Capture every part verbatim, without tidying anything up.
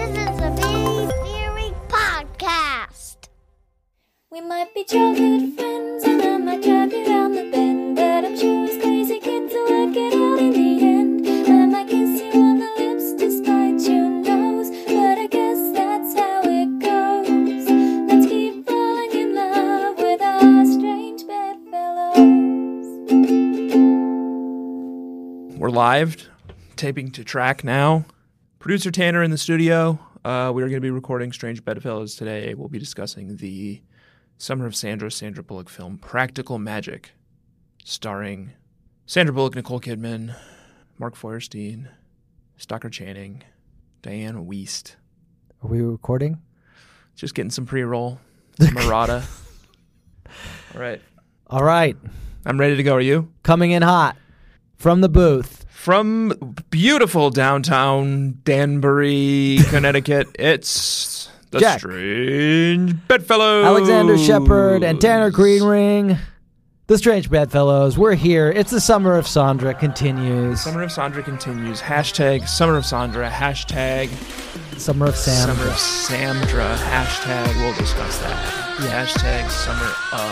This is a Big Theory podcast. We might be childhood friends, and I might drive you down the bend, but I'm sure as crazy kids will work it out in the end. I might kiss you on the lips despite your nose, but I guess that's how it goes. Let's keep falling in love with our strange bedfellows. We're live, taping to track now. Producer Tanner in the studio. Uh, we are going to be recording Strange Bedfellows today. We'll be discussing the Summer of Sandra, Sandra Bullock film Practical Magic, starring Sandra Bullock, Nicole Kidman, Mark Feuerstein, Stockard Channing, Diane Wiest. Are we recording? Just getting some pre-roll. Some errata. All right. All right. I'm ready to go. Are you? Coming in hot from the booth. From beautiful downtown Danbury, Connecticut, it's the Jack. Strange Bedfellows. Alexander Shepard and Tanner Greenring. The Strange Bedfellows. We're here. It's the Summer of Sandra continues. Summer of Sandra continues. Hashtag Summer of Sandra. Hashtag Summer of Sandra. Summer of Sandra. Hashtag, we'll discuss that. Yeah. Hashtag Summer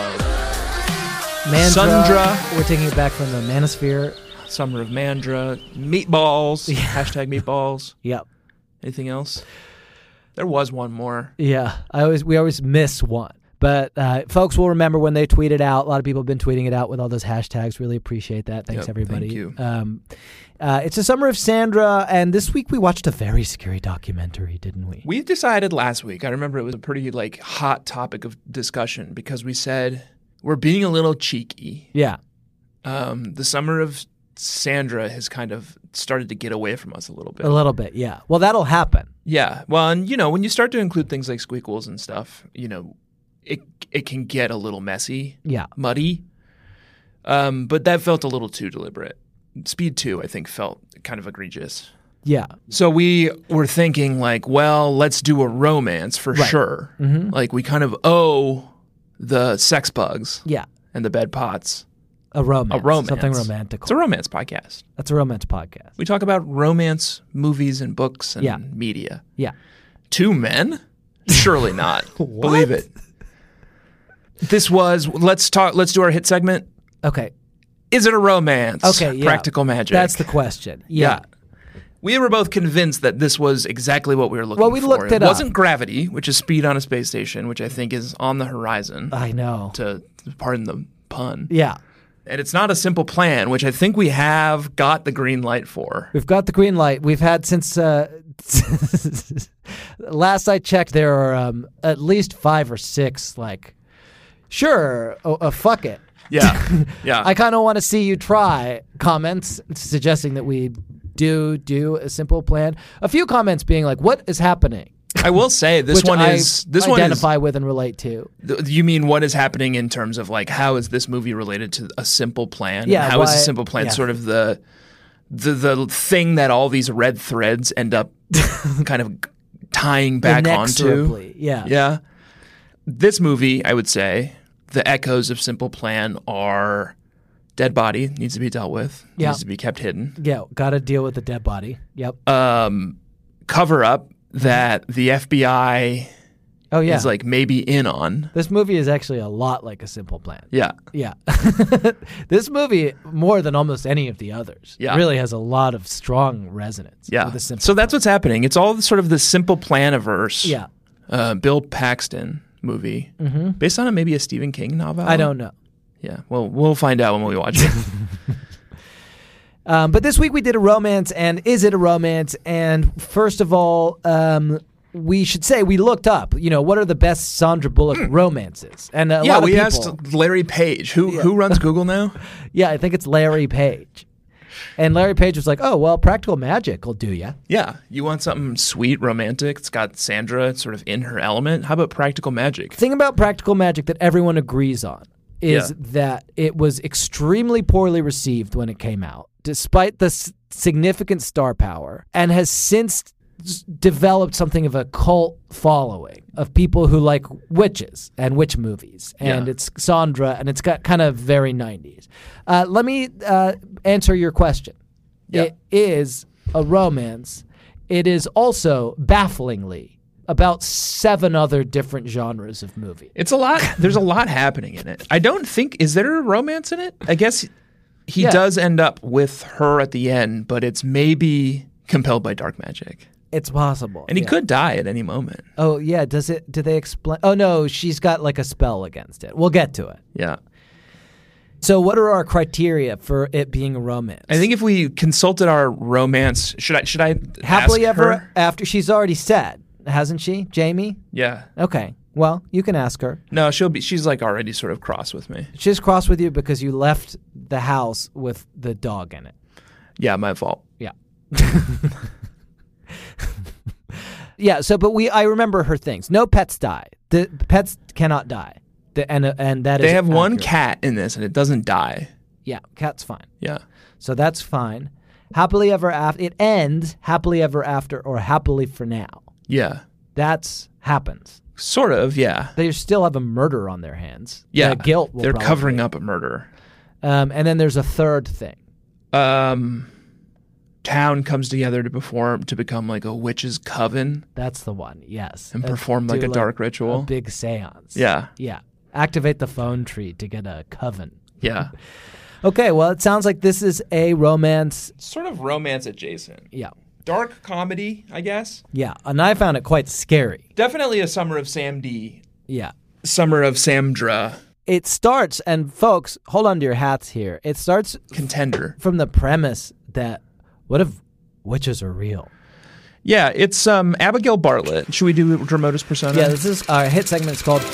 of Mandra. Sandra. We're taking it back from the Manosphere. Summer of Mandra. Meatballs. Yeah. Hashtag meatballs. Yep. Anything else? There was one more. Yeah. I always we always miss one. But uh, folks will remember when they tweet it out. A lot of people have been tweeting it out with all those hashtags. Really appreciate that. Thanks, Yep, everybody. thank you. Um, uh, it's the Summer of Sandra, and this week we watched a very scary documentary, didn't we? We decided last week, I remember it was a pretty like hot topic of discussion because we said we're being a little cheeky. Yeah. Um, the Summer of Sandra has kind of started to get away from us a little bit. A little bit, yeah. Well, that'll happen. Yeah. Well, and you know, when you start to include things like squeakles and stuff, you know, it it can get a little messy, Yeah. muddy. Um, but that felt a little too deliberate. Speed two, I think, felt kind of egregious. Yeah. So we were thinking like, well, let's do a romance for Right. sure. Mhm. Like we kind of owe the sex bugs Yeah. and the bed pots A romance. a romance. Something romantical. It's a romance podcast. That's a romance podcast. We talk about romance movies and books and Yeah. media. Yeah. Two men? Surely not. What? Believe it. This was let's talk let's do our hit segment. Okay. Is it a romance? Okay, yeah. Practical Magic. That's the question. Yeah. We were both convinced that this was exactly what we were looking Well, we for. looked it it up. wasn't Gravity, which is speed on a space station, which I think is on the horizon, I know. to pardon the pun. Yeah. And it's not A Simple Plan, which I think we have got the green light for. We've got the green light. We've had since uh, last I checked, there are um, at least five or six, like, sure, oh, uh, fuck it. Yeah. Yeah. I kind of want to see you try comments suggesting that we do do a simple plan. A few comments being like, what is happening? I will say this Which one I is this one is identify with and relate to. Th- You mean what is happening in terms of like how is this movie related to A Simple Plan? Yeah, And how is why- A Simple Plan yeah. sort of the the the thing that all these red threads end up kind of tying back onto? Inexorably, yeah. Yeah. This movie, I would say, the echoes of Simple Plan are dead body needs to be dealt with, Yeah. needs to be kept hidden. Yeah, got to deal with the dead body. Yep. Um, cover up that the F B I Oh, yeah. is like maybe in on. This movie is actually a lot like A Simple Plan. Yeah. Yeah. This movie, more than almost any of the others, Yeah. really has a lot of strong resonance. Yeah. With A Simple So that's what's happening. It's all sort of the Simple Planiverse. Yeah. Uh, Bill Paxton movie based on a, maybe a Stephen King novel. I don't know. Yeah. Well, we'll find out when we watch it. Um, but this week we did a romance, and is it a romance? And first of all, um, we should say we looked up, you know, what are the best Sandra Bullock romances? And a yeah. lot of We people, asked Larry Page, who who runs Google now. yeah, I think it's Larry Page. And Larry Page was like, oh, well, Practical Magic will do ya. Yeah. You want something sweet, romantic. It's got Sandra sort of in her element. How about Practical Magic? The thing about Practical Magic that everyone agrees on is Yeah. that it was extremely poorly received when it came out, despite the s- significant star power, and has since s- developed something of a cult following of people who like witches and witch movies. And Yeah. it's Sandra, and it's got kind of very nineties. Uh, let me uh, answer your question. Yeah. It is a romance it is also bafflingly about seven other different genres of movie. It's a lot. There's a lot happening in it. I don't think, is there a romance in it? I guess he Yeah. does end up with her at the end, but it's maybe compelled by dark magic. It's possible. And he yeah. could die at any moment. Oh, yeah. Does it? Do they explain? Oh, no. She's got like a spell against it. We'll get to it. Yeah. So what are our criteria for it being a romance? I think if we consulted our romance, should I should I Happily ask ever her? after. She's already said, hasn't she, Jamie? Yeah. Okay. Well, you can ask her. No, she'll be she's like already sort of cross with me. She's cross with you because you left the house with the dog in it. Yeah, my fault. Yeah. Yeah, so but we I remember her things. No pets die. The pets cannot die. The, and and that is They have one accurate. cat in this and it doesn't die. Yeah, cat's fine. Yeah. So that's fine. Happily ever after it ends happily ever after or happily for now. Yeah. That's happens. Sort of, yeah. They still have a murder on their hands. Yeah. The guilt will They're probably- covering up a murder. Um, and then there's a third thing. Um town comes together to perform to become like a witch's coven That's the one. Yes. and Uh, perform like do a dark ritual. A big seance. Yeah. Yeah. Activate the phone tree to get a coven. Yeah. Okay, well, it sounds like this is a romance. Sort of romance adjacent. Yeah. Dark comedy, I guess. Yeah. And I found it quite scary. Definitely a Summer of Sam D. Yeah. Summer of Samdra It starts, and folks, hold on to your hats here. It starts contender. from the premise that what if witches are real? Yeah, it's um Abigail Bartlett. Should we do Dramatis Persona? Yeah, this is our hit segment. It's called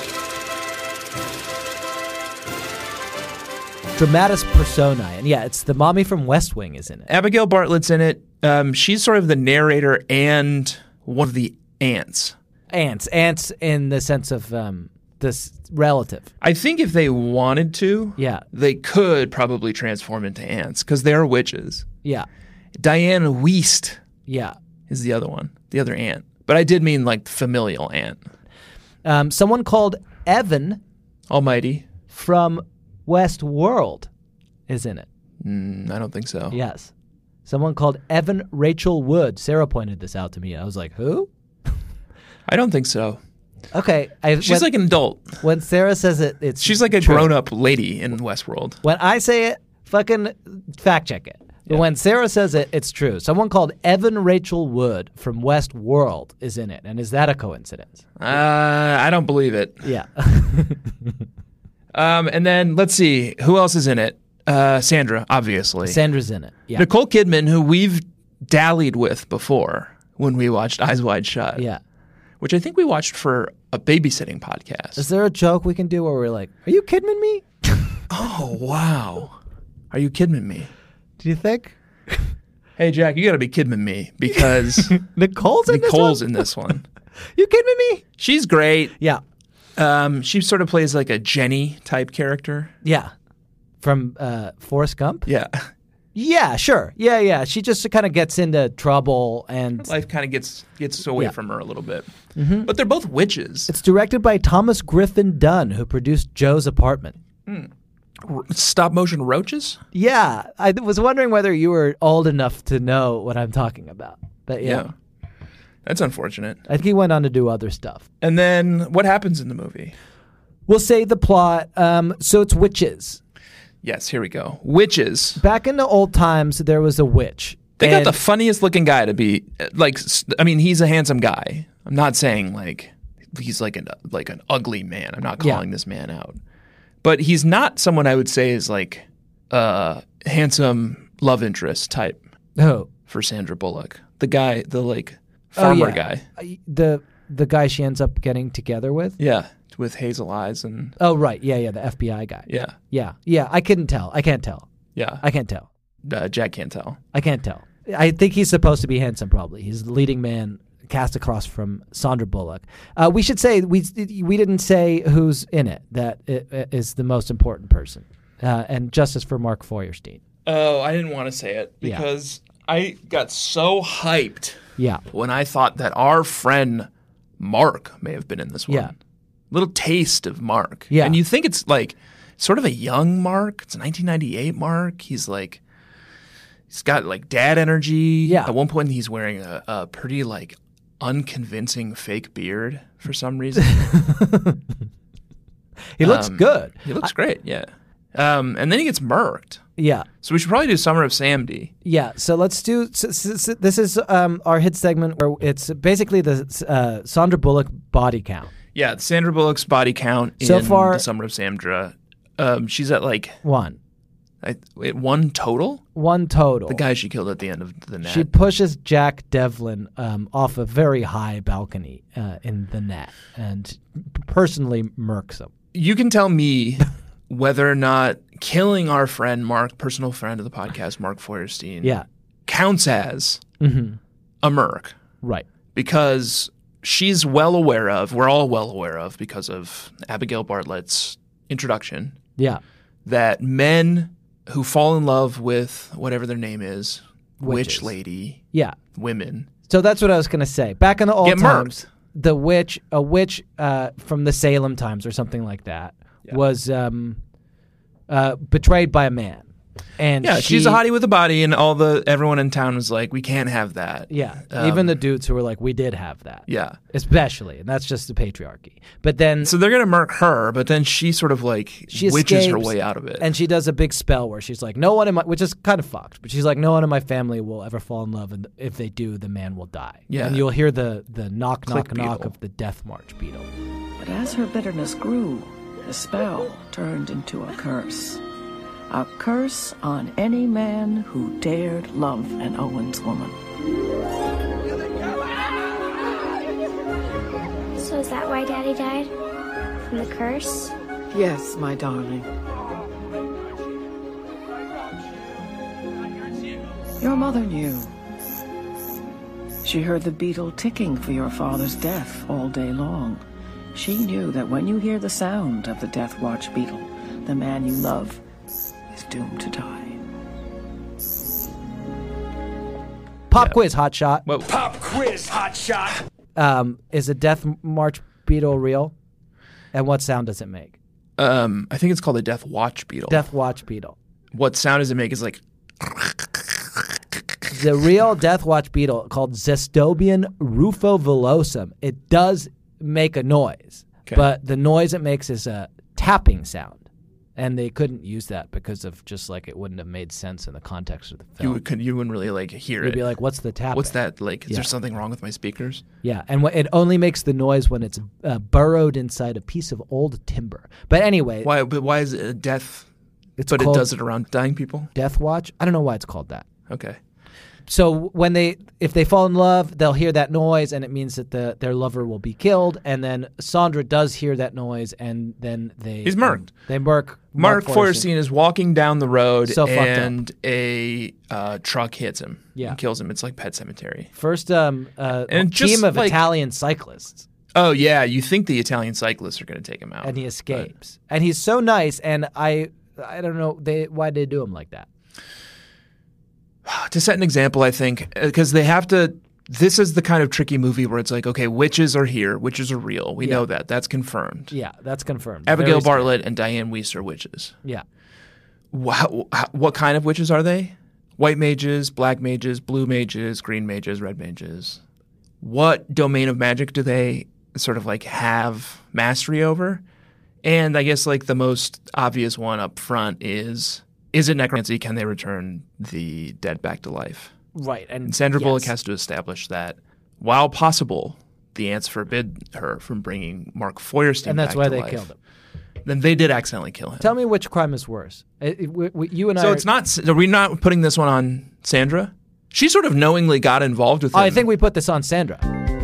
Dramatis Personae. And yeah, it's the mommy from West Wing is in it. Abigail Bartlett's in it. Um, she's sort of the narrator and one of the aunts. Ants. Ants in the sense of um, this relative. I think if they wanted to, Yeah. they could probably transform into ants because they are witches. Yeah. Diane Weist Yeah. is the other one, the other aunt. But I did mean like familial aunt. Um, someone called Evan Almighty. from Westworld is in it. Mm, I don't think so. Yes. Someone called Evan Rachel Wood. Sarah pointed this out to me. I was like, who? I don't think so. Okay. I, She's when, like an adult. when Sarah says it, it's She's like a true. grown-up lady in Westworld. When I say it, fucking fact check it. But when Sarah says it, it's true. Someone called Evan Rachel Wood from Westworld is in it. And is that a coincidence? Uh, I don't believe it. Yeah. Um, and then let's see who else is in it. Uh, Sandra, obviously. Sandra's in it. Yeah. Nicole Kidman, who we've dallied with before when we watched Eyes Wide Shut. Yeah. Which I think we watched for a babysitting podcast. Is there a joke we can do where we're like, are you kidding me? Oh wow, are you kidding me? Do you think? Hey Jack, you got to be kidding me because Nicole's in Nicole's this one? in this one. You kidding me? She's great. Yeah. Um, she sort of plays like a Jenny type character. Yeah. From uh, Forrest Gump? Yeah, Yeah, sure. Yeah, yeah. She just kind of gets into trouble and life kind of gets gets away Yeah. from her a little bit. But they're both witches. it's directed by Thomas Griffin Dunn, who produced Joe's Apartment. R- stop motion roaches. Yeah, I was wondering whether you were old enough to know what I'm talking about. But yeah, Yeah, that's unfortunate. I think he went on to do other stuff. And then what happens in the movie? We'll say the plot. Um, so it's witches. Yes, here we go. Witches. Back in the old times, there was a witch. They got And- the funniest looking guy to be like. s- I mean, he's a handsome guy. I'm not saying like he's like an like an ugly man. I'm not Yeah. calling this man out, but he's not someone I would say is like a handsome love interest type Oh, for Sandra Bullock. The guy, the like Oh, farmer yeah. guy. Uh, the the guy she ends up getting together with. Yeah, with hazel eyes and Oh, right. Yeah, yeah. The F B I guy. yeah, Yeah, yeah. I couldn't tell. I can't tell. yeah. I can't tell. uh, Jack can't tell. I can't tell. I think he's supposed to be handsome. Probably he's the leading man cast across from Sandra Bullock. Uh, we should say we we didn't say who's in it. That i- is the most important person. Uh, and justice for Mark Feuerstein. Oh, I didn't want to say it Yeah. because I got so hyped Yeah, when I thought that our friend Mark may have been in this one. Yeah. Little taste of Mark. Yeah. And you think it's like sort of a young Mark. It's a nineteen ninety-eight Mark. He's like He's got like dad energy. Yeah. At one point, he's wearing a, a pretty like unconvincing fake beard for some reason. He looks Um, good. He looks great. Yeah. Um, and then he gets murked. Yeah. So we should probably do Summer of Samdi. Yeah, so let's do. So, so, so this is um, our hit segment where it's basically the uh, Sandra Bullock body count. Yeah, Sandra Bullock's body count in So far- the Summer of Sandra. Um, she's at like One, I, wait, one total. one total. The guy she killed at the end of the net. She pushes Jack Devlin um, off a very high balcony uh, in the net and personally murks him. You can tell me whether or not killing our friend Mark, personal friend of the podcast, Mark Feuerstein, Yeah, counts as hmm a murk, right. because she's well aware of, we're all well aware of, because of Abigail Bartlett's introduction, Yeah, that men who fall in love with whatever their name is, Witches. witch lady, yeah. women, So that's what I was going to say. Back in the old Get times, murked. the witch, a witch uh, from the Salem times or something like that, Yeah. was um, uh, betrayed by a man. And yeah, she, she's a hottie with a body, and all the everyone in town was like, we can't have that. Yeah, Um, even the dudes who were like, we did have that. Yeah. Especially, and that's just the patriarchy. But then, So they're gonna murk her, but then she sort of like She witches her escapes, way out of it. and she does a big spell where she's like, no one in my, which is kind of fucked, but she's like, no one in my family will ever fall in love, and if they do, the man will die. Yeah. And you'll hear the, the knock, knock, Click knock beetle. of the death march beetle. But as her bitterness grew, the spell turned into a curse. A curse on any man who dared love an Owens woman. So is that why Daddy died? From the curse? Yes, my darling. Your mother knew. She heard the beetle ticking for your father's death all day long. She knew that when you hear the sound of the death watch beetle, the man you love is doomed to die. Pop Yeah. quiz, hot shot. Whoa. Pop quiz, hot shot. Um, is a death march beetle real? And what sound does it make? Um, I think it's called a death watch beetle. Death watch beetle. What sound does it make? Is like The real death watch beetle called Zestobian rufovilosum. It does make a noise, Okay. but the noise it makes is a tapping sound. And they couldn't use that because of just like it wouldn't have made sense in the context of the you film. would, could you wouldn't really like hear You'd it. be like, what's the tapping? What's that like? Is Yeah. there something wrong with my speakers? Yeah, and wh- it only makes the noise when it's uh, burrowed inside a piece of old timber. But anyway, Why? But why is it a death? it's but it called does it around dying people. Death Watch. I don't know why it's called that. Okay. So when they, if they fall in love, they'll hear that noise, and it means that the their lover will be killed. And then Sandra does hear that noise, and then they He's murked. um, they murk. Mark Feuerstein is walking down the road, So fucked up. and a uh, truck hits him. Yeah. and kills him. It's like Pet Cemetery. First um, uh, And just team of like- Italian cyclists, Oh yeah, you think the Italian cyclists are going to take him out, and he escapes. And he's so nice, and I I don't know they why they do him like that. to set an example, I think, because they have to. This is the kind of tricky movie where it's like, okay, witches are here, witches are real. We Yeah. know that. That's confirmed. Yeah, that's confirmed. Abigail Very scary. Bartlett and Diane Weiss are witches. Yeah. Wow, what kind of witches are they? White mages, black mages, blue mages, green mages, red mages. What domain of magic do they sort of like have mastery over? And I guess like the most obvious one up front is, is it necromancy? Can they return the dead back to life? Right. And, And Sandra yes. Bullock has to establish that, while possible, the ants forbid her from bringing Mark Feuerstein And that's back why to they life. killed him. Then they did accidentally kill him. Tell me which crime is worse. It- it- we- we- you and I. So are- it's not. Are we not putting this one on Sandra? She sort of knowingly got involved with Oh, him. I think we put this on Sandra.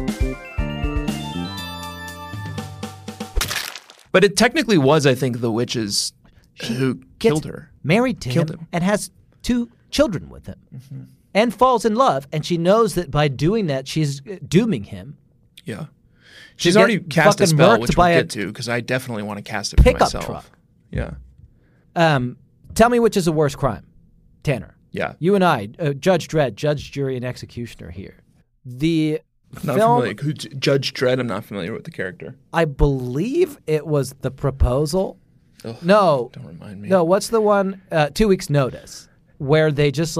but it technically was, I think, the witches who Gets killed her. Married to Killed him, him. and has two children with him, and falls in love. And she knows that by doing that, she's uh, dooming him. Yeah, To she's get already cast a fucking spell, murked which by we'll a get to because I definitely want to cast it for pickup myself. truck. Yeah, Um, tell me which is a worse crime, Tanner. yeah. You and I, uh, Judge Dredd, Judge, Jury, and Executioner here. The Not film, familiar. Who- Judge Dredd. I'm not familiar with the character. I believe it was The Proposal. Ugh, No, don't remind me. no. What's the one? Uh, two weeks notice, where they just like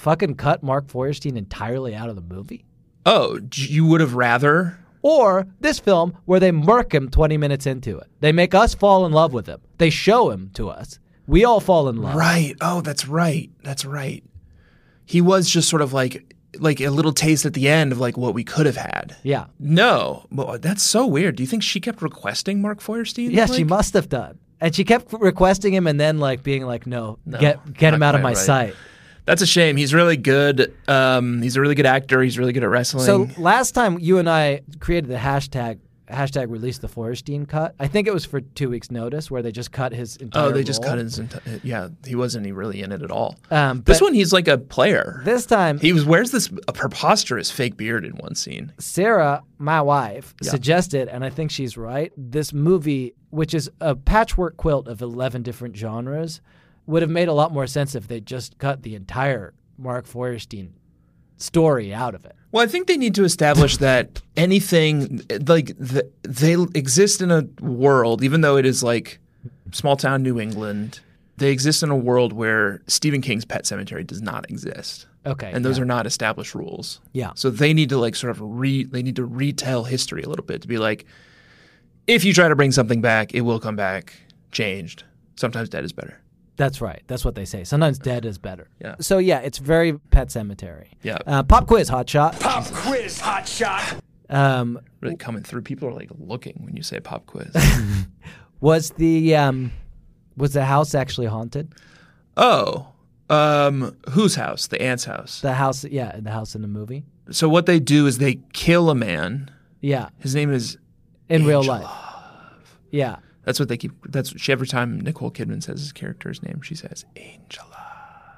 fucking cut Mark Feuerstein entirely out of the movie. Oh, j- you would have rather? Or this film where they murk him twenty minutes into it. They make us fall in love with him. They show him to us. We all fall in love. Right. Oh, that's right. That's right. He was just sort of like like a little taste at the end of like what we could have had. Yeah. No, but that's so weird. Do you think she kept requesting Mark Feuerstein? Yeah, like? she must have done. And she kept requesting him and then like being like, no, No, get get him not out of quite my right. sight. That's a shame. He's really good. Um, he's a really good actor. He's really good at wrestling. So last time you and I created the hashtag hashtag release the Feuerstein cut. I think it was for two weeks notice where they just cut his entire oh, they just role. cut his. Enti- yeah, he wasn't even really in it at all. Um, this but one, he's like a player. This time, He was wears this a preposterous fake beard in one scene. Sarah, my wife, Yeah. suggested, and I think she's right, this movie, which is a patchwork quilt of eleven different genres, would have made a lot more sense if they just cut the entire Mark Feuerstein story out of it. Well, I think they need to establish that anything like the, they exist in a world, even though it is like small town New England. They exist in a world where Stephen King's Pet Sematary does not exist. Okay. And those yeah. are not established rules. Yeah. So they need to like sort of re they need to retell history a little bit to be like, if you try to bring something back, it will come back changed. Sometimes dead is better. That's right. That's what they say. Sometimes dead is better. Yeah. So yeah, it's very Pet Cemetery. Yeah. Uh, pop quiz, hot shot. Pop quiz, hot shot. Um, Really coming through. People are like looking when you say pop quiz. was the um, was the house actually haunted? Oh, um, whose house? The aunt's house. The house, yeah, the house in the movie. So what they do is they kill a man. Yeah, His name is in real Angel life. Yeah. That's what they keep. That's what she, every time Nicole Kidman says his character's name, she says Angela.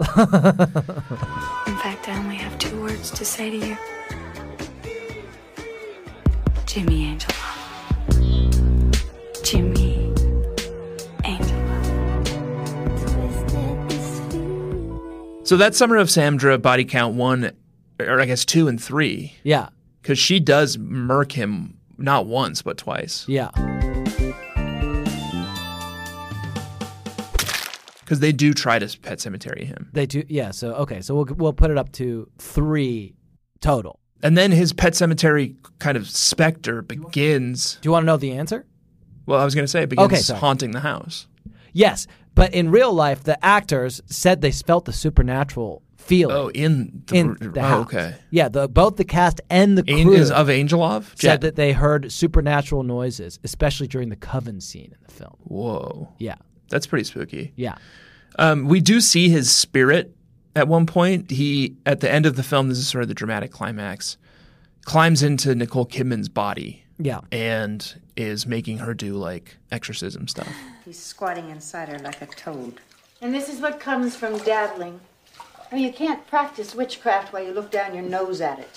In fact, I only have two words to say to you. Jimmy Angela. Jimmy Angela. So that Summer of Sandra body count one, or I guess two and three, Yeah. because she does murk him not once but twice. Yeah. Because they do try to Pet Cemetery him. They do. Yeah. So okay. So we'll we'll put it up to three total. And then his Pet Cemetery kind of specter begins. Do you want to know the answer? Well, I was going to say it begins Okay, sorry. haunting the house. Yes, but in real life, the actors said they felt the supernatural feeling Oh, in the, in the oh, house. okay. Yeah. The both the cast and the An- crew is of Angelov? said Jet. that they heard supernatural noises, especially during the coven scene in the film. Whoa. Yeah. That's pretty spooky. Yeah. Um, we do see his spirit at one point. He, at the end of the film, this is sort of the dramatic climax, climbs into Nicole Kidman's body Yeah. and is making her do like exorcism stuff. He's squatting inside her like a toad. And this is what comes from dabbling. I mean, you can't practice witchcraft while you look down your nose at it.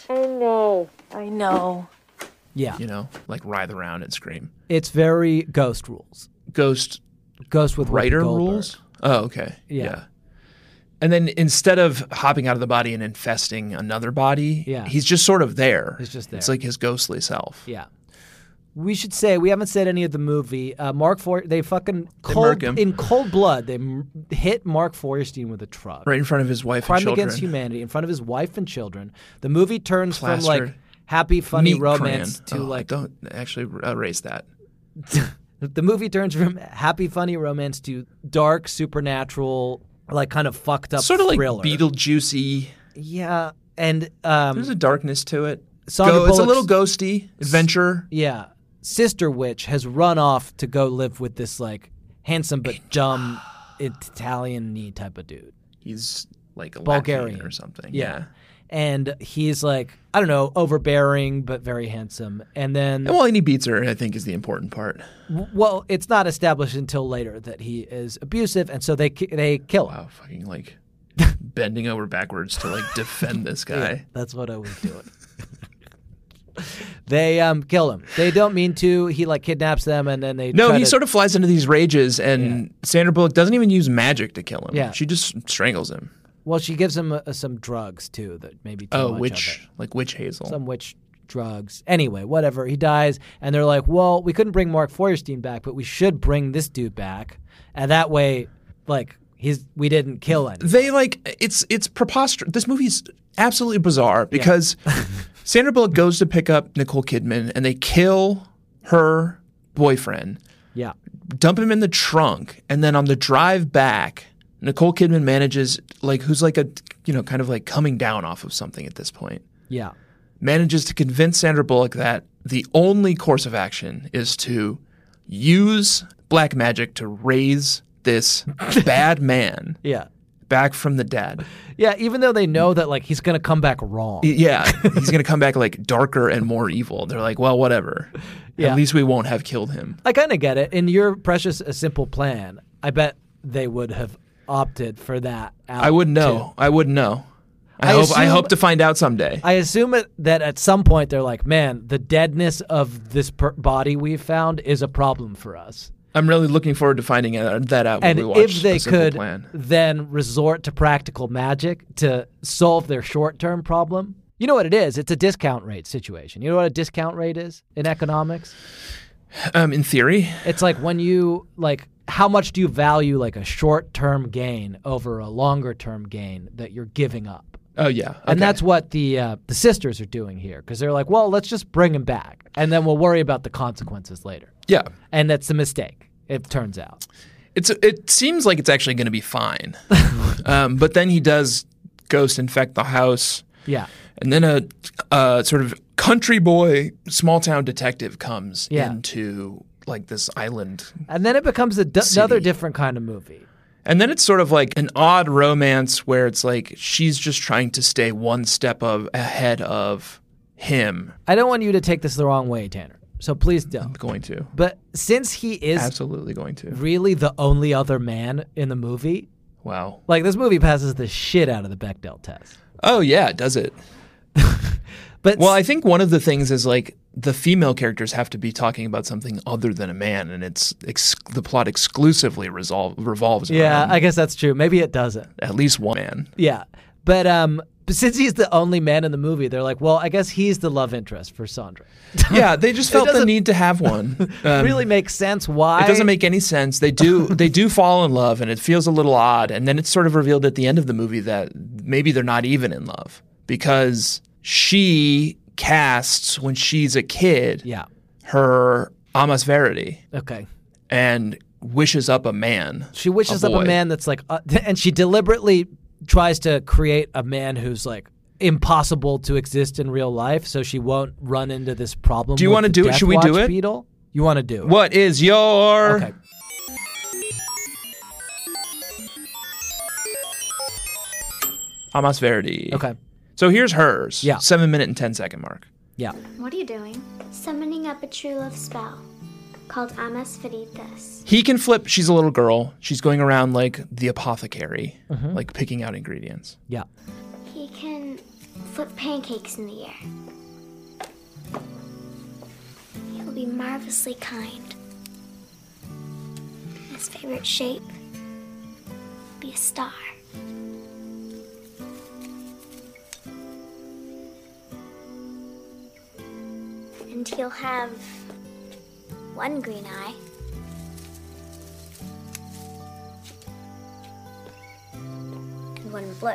I know. Yeah. You know, like writhe around and scream. It's very Ghost rules. Ghost Ghost with Whoopi writer Goldberg. rules? Oh, okay. Yeah. yeah. And then instead of hopping out of the body and infesting another body, Yeah. he's just sort of there. He's just It's there. like his ghostly self. Yeah. We should say we haven't said any of the movie. Uh, Mark For they fucking They cold, murk him. in cold blood. They m- hit Mark Feuerstein with a truck. Right in front of his wife Crime and children. against humanity in front of his wife and children. The movie turns from Plastered. like happy, funny Meat romance crayon. to Oh, like don't actually erase that. the movie turns from happy, funny romance to dark, supernatural, like kind of fucked up Sort of like thriller. Beetlejuicy. Yeah, and um, There's a darkness to it. Sandra Go, it's a Bullock's- little ghosty adventure. yeah, Sister Witch has run off to go live with this like handsome but dumb Italian-y type of dude. He's like a Bulgarian Latvian or something. Yeah. Yeah. And he's like, I don't know, overbearing but very handsome. And then, And well, and he beats her, I think, is the important part. w- well, it's not established until later that he is abusive, and so they ki- they kill him. Wow, fucking like bending over backwards to like defend this guy. Yeah, that's what I was doing. They um kill him. They don't mean to. He like kidnaps them, and then they No, try he to, sort of flies into these rages, and Sandra Bullock doesn't even use magic to kill him. Yeah. She just strangles him. Well, she gives him uh, some drugs too that maybe too Oh, much witch, of it. like witch hazel. Some witch drugs. Anyway, whatever. He dies, and they're like, "Well, we couldn't bring Mark Feuerstein back, but we should bring this dude back, and that way, like, He's we didn't kill anyone. They like it's it's preposterous. This movie's absolutely bizarre because Sandra Bullock goes to pick up Nicole Kidman and they kill her boyfriend, Yeah. dump him in the trunk, and then on the drive back, Nicole Kidman manages like who's like a you know kind of like coming down off of something at this point. Yeah. Manages to convince Sandra Bullock that the only course of action is to use black magic to raise this bad man Yeah. back from the dead. Yeah, even though they know that like he's going to come back wrong. Yeah, he's going to come back like darker and more evil. They're like, well, whatever. Yeah. At least we won't have killed him. I kind of get it. In your precious a simple plan, I bet they would have opted for that. Out I wouldn't know. too. I wouldn't know. I, I hope I assume- hope to find out someday. I assume it, that at some point they're like, man, the deadness of this per- body we've found is a problem for us. I'm really looking forward to finding out- that out when And we watch if they A Simple could Plan. then resort to practical magic to solve their short-term problem, you know what it is? It's a discount rate situation. You know what a discount rate is in economics? Um, in theory, It's like when you like how much do you value like a short-term gain over a longer-term gain that you're giving up? oh yeah, And okay. that's what the uh, the sisters are doing here because they're like, well, let's just bring him back and then we'll worry about the consequences later. yeah. And that's a mistake, it turns out. It's it seems like it's actually going to be fine, um, but then he does ghost infect the house. Yeah. And then a, a sort of country boy, small town detective comes Yeah. into like this island. And then it becomes a d- City. another different kind of movie. And then it's sort of like an odd romance where it's like she's just trying to stay one step of ahead of him. I don't want you to take this the wrong way, Tanner. So please I'm don't. going to. But since he is Absolutely going to. really the only other man in the movie, Wow. like this movie passes the shit out of the Bechdel test. Oh, yeah, does it? But Well, I think one of the things is like the female characters have to be talking about something other than a man, and it's ex- the plot exclusively resolve, revolves yeah, around I guess that's true. Maybe it doesn't. at least one man. Yeah. But um but since he's the only man in the movie, they're like, well, I guess he's the love interest for Sandra. Yeah, they just It felt the doesn't need to have one. Um, really makes sense why. It doesn't make any sense. They do they do fall in love, and it feels a little odd. And then it's sort of revealed at the end of the movie that maybe they're not even in love because she casts when she's a kid Yeah. her Amas Verity Okay. and wishes up a man. She wishes a up a boy. man that's like, uh, and she deliberately tries to create a man who's like impossible to exist in real life, so she won't run into this problem. Do you with wanna the do it? Death Should we do Watch it? Beetle? You want to do it? What is your Okay. Amas Verity? Okay. So here's hers. Yeah. Seven minute and ten second mark. Yeah. What are you doing? Summoning up a true love spell called Amas Veritas. He can flip. She's a little girl. She's going around like the apothecary, Mm-hmm. like picking out ingredients. Yeah. He can flip pancakes in the air. He'll be marvelously kind. His favorite shape will be a star. And he'll have one green eye. And one blue.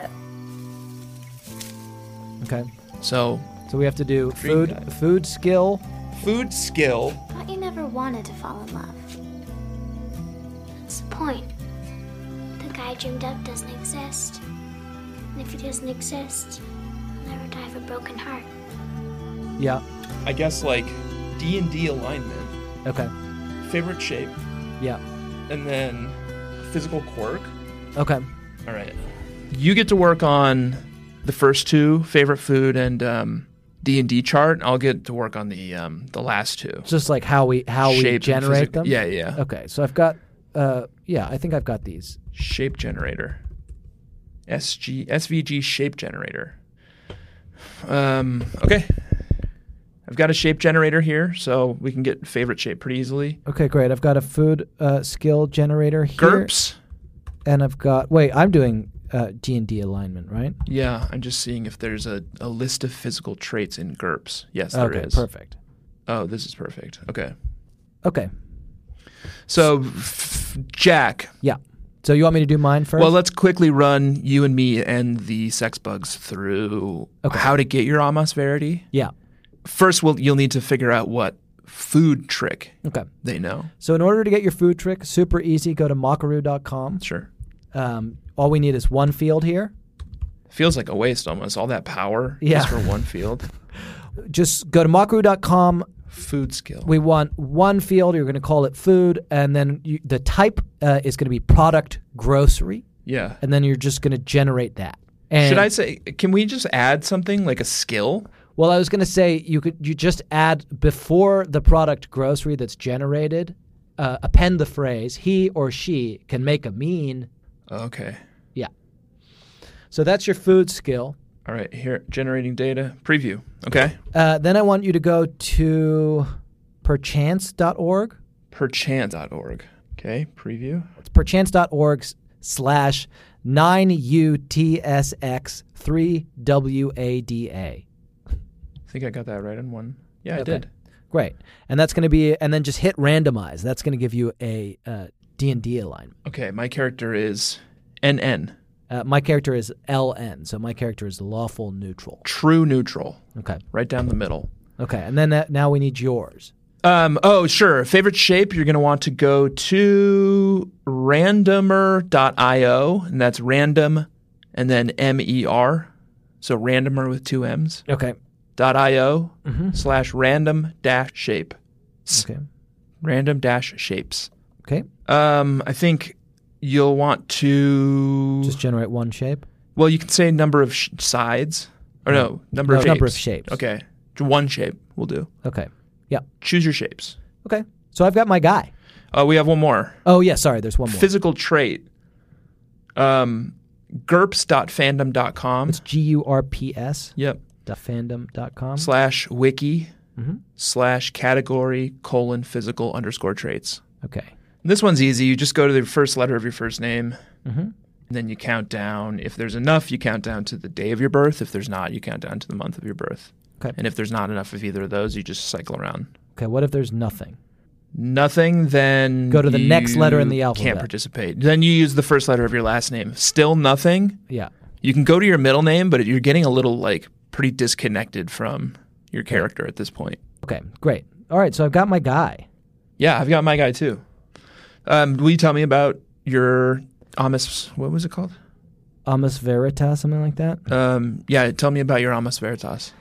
Okay. So So we have to do Dream food, guy. food skill. food skill. Thought you never wanted to fall in love. That's the point. The guy I dreamed up doesn't exist. And if he doesn't exist, I'll never die of a broken heart. Yeah. I guess like D and D alignment, Okay. favorite shape, Yeah. and then physical quirk. Okay. All right. You get to work on the first two, favorite food and um, D and D chart. I'll get to work on the um, the last two. Just like how we how we Shape and generate physic- them. Yeah, yeah. Okay. So I've got. Uh. Yeah. I think I've got these. Shape generator. S G S V G shape generator. Um, okay. I've got a shape generator here, so we can get favorite shape pretty easily. Okay. Great. I've got a food uh, skill generator here. GURPS. And I've got. Wait. I'm doing uh, D and D alignment, right? Yeah, I'm just seeing if there's a, a list of physical traits in GURPS. Yes, there Okay. is. Perfect. Oh, this is perfect. Okay. Okay. So, f- Jack, Yeah. So you want me to do mine first? Well, let's quickly run you and me and the sex bugs through Okay. how to get your Amos Verity. yeah. First, we'll, you'll need to figure out what food trick Okay. they know. So in order to get your food trick, super easy. Go to mockaroo dot com. Sure. Um, all we need is one field here. Feels like a waste almost. All that power Yeah. just for one field. Just go to mockaroo dot com. Food skill. We want one field. You're going to call it food, and then you, the type uh, is going to be product grocery, Yeah. and then you're just going to generate that. And, Should I say, can we just add something like a skill? Well, I was going to say you could you just add before the product grocery that's generated, uh, append the phrase he or she can make a mean. Okay. Yeah. So that's your food skill. All right. Here, generating data. Preview. Okay. Uh, then I want you to go to perchance dot org. Perchance dot org. Okay. Preview. It's perchance dot org slash nine U T S X three W A D A. I think I got that right in one. Yeah, I Okay. did. Great. And that's going to be, and then just hit randomize. That's going to give you a uh, D and D alignment. Okay. My character is N N. Uh, my character is L N, so my character is lawful neutral. True neutral. Okay. Right down the middle. Okay, and then that, now we need yours. Um, oh, sure. Favorite shape, you're going to want to go to randomer dot io, and that's random and then M E R. So randomer with two M's. Okay. Dot io Mm-hmm. slash random dash shape. Okay. Random dash shapes. Okay. Um, I think you'll want to. Just generate one shape. Well, you can say number of sh- sides. Or no, number No, of shapes. number of shapes. Okay. One shape will do. Okay. Yeah. Choose your shapes. Okay. So I've got my guy. Oh, we have one more. Oh, yeah. Sorry. There's one more. Physical trait. Um, gurps dot fandom dot com. It's G U R P S Yep. dot fandom dot com. Slash wiki Mm-hmm. slash category colon physical underscore traits. Okay. This one's easy. You just go to the first letter of your first name, Mm-hmm. and then you count down. If there's enough, you count down to the day of your birth. If there's not, you count down to the month of your birth. Okay. And if there's not enough of either of those, you just cycle around. Okay. What if there's nothing? Nothing, then Go to the next letter in the you alphabet. Can't participate. Then you use the first letter of your last name. Still nothing. Yeah. You can go to your middle name, but you're getting a little like pretty disconnected from your character at this point. Okay. Great. All right. So I've got my guy. Yeah, I've got my guy too. Um, will you tell me about your Amos? What was it called? Amos Veritas, something like that. Um, yeah, tell me about your Amos Veritas.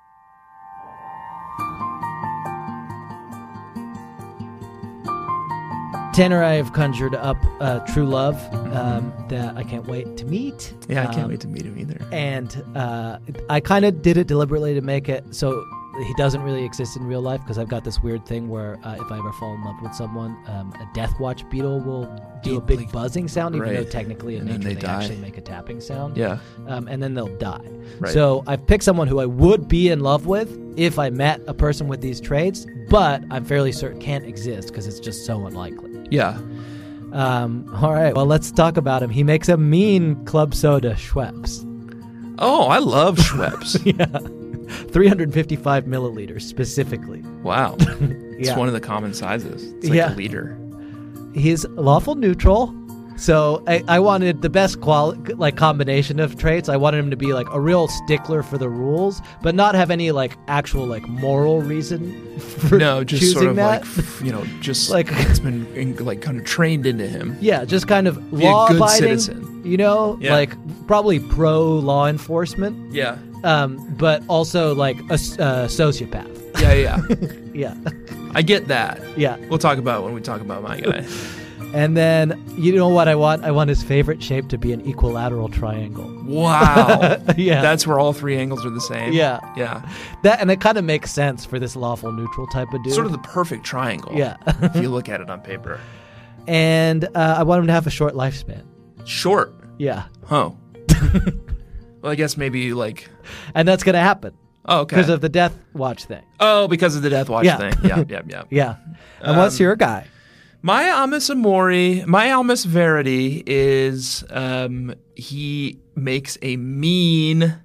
Tanner, I have conjured up uh, true love um, that I can't wait to meet. Yeah, I can't Um, wait to meet him either. And uh, I kind of did it deliberately to make it so he doesn't really exist in real life, because I've got this weird thing where uh, if I ever fall in love with someone, um, a Death Watch beetle will do a big Like- buzzing sound, even right. though technically in And then nature they they, die. actually make a tapping sound. Yeah, Um, and then they'll die. right. So I've picked someone who I would be in love with if I met a person with these traits, but I'm fairly certain can't exist because it's just so unlikely. yeah. Um, all right, well, let's talk about him. He makes a mean club soda, Schweppes. Oh, I love Schweppes. Yeah, three hundred fifty-five milliliters specifically. Wow, it's Yeah. one of the common sizes. It's like Yeah. a liter. He's lawful neutral, so I, I wanted the best quali- like combination of traits. I wanted him to be like a real stickler for the rules, but not have any like actual like moral reason for No, just choosing sort of that. like f- you know, just Like- like it's been in, like kind of trained into him. Yeah, just kind of Be a good law-abiding, citizen. you know, Yeah. like probably pro law enforcement, Yeah, um, but also like a s- uh, sociopath. yeah, yeah. Yeah, I get that. yeah. We'll talk about it when we talk about my guy. And then you know what I want? I want his favorite shape to be an equilateral triangle. Wow. Yeah, That's where all three angles are the same. yeah. Yeah. That and it kind of makes sense for this lawful neutral type of dude. Sort of the perfect triangle. Yeah. if you look at it on paper. And uh, I want him to have a short lifespan. Short. Yeah, Huh. Well, I guess maybe like. and that's gonna happen Oh, okay. because of the Death Watch thing. oh, because of the Death Watch Yeah. thing. Yeah, yeah, yeah. Yeah. And what's Um, your guy? My Amos Amori, my Amos Verity is um, he makes a mean.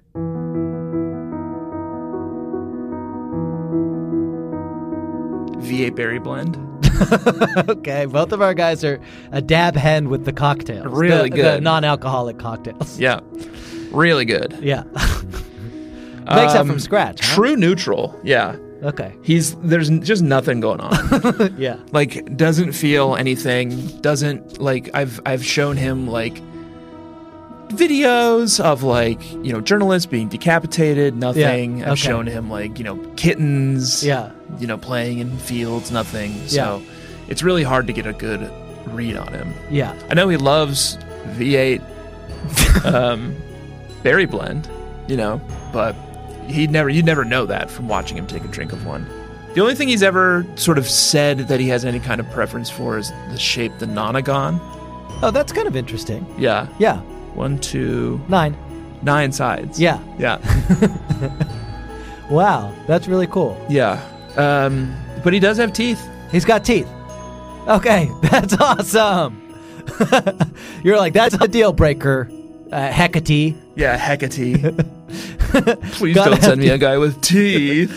V eight Berry Blend. Okay, both of our guys are a dab hand with the cocktails. Really the, good. The non-alcoholic cocktails. Yeah, really good. Yeah. Makes that Um, from scratch. huh? True neutral. Yeah. Okay. He's there's n- just nothing going on. Yeah. Like doesn't feel anything. Doesn't like I've I've shown him like videos of like you know journalists being decapitated. Nothing. Yeah, I've okay. shown him like you know kittens. Yeah. You know playing in fields. Nothing. Yeah. So it's really hard to get a good read on him. Yeah. I know he loves V eight um, Berry Blend. You know, but. He'd never, you'd never know that from watching him take a drink of one. The only thing he's ever sort of said that he has any kind of preference for is the shape, the nonagon. Oh, that's kind of interesting. Yeah. Yeah. One, two, Nine. nine sides. Yeah. Yeah. Wow. That's really cool. Yeah. Um, but he does have teeth. He's got teeth. Okay. That's awesome. You're like, that's a deal breaker, uh, Hecate. Yeah, Hecate. Please Gotta don't have send me teeth. a guy with teeth.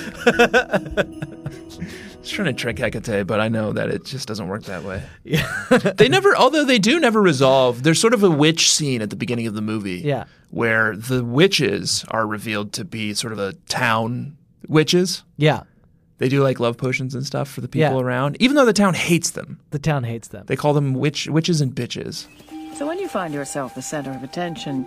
Just trying to trick Hecate, but I know that it just doesn't work that way. Yeah. They never, although they do never resolve. There's sort of a witch scene at the beginning of the movie. Yeah. Where the witches are revealed to be sort of a town witches. Yeah. They do like love potions and stuff for the people Yeah. around, even though the town hates them. The town hates them. They call them witch witches and bitches. So when you find yourself the center of attention,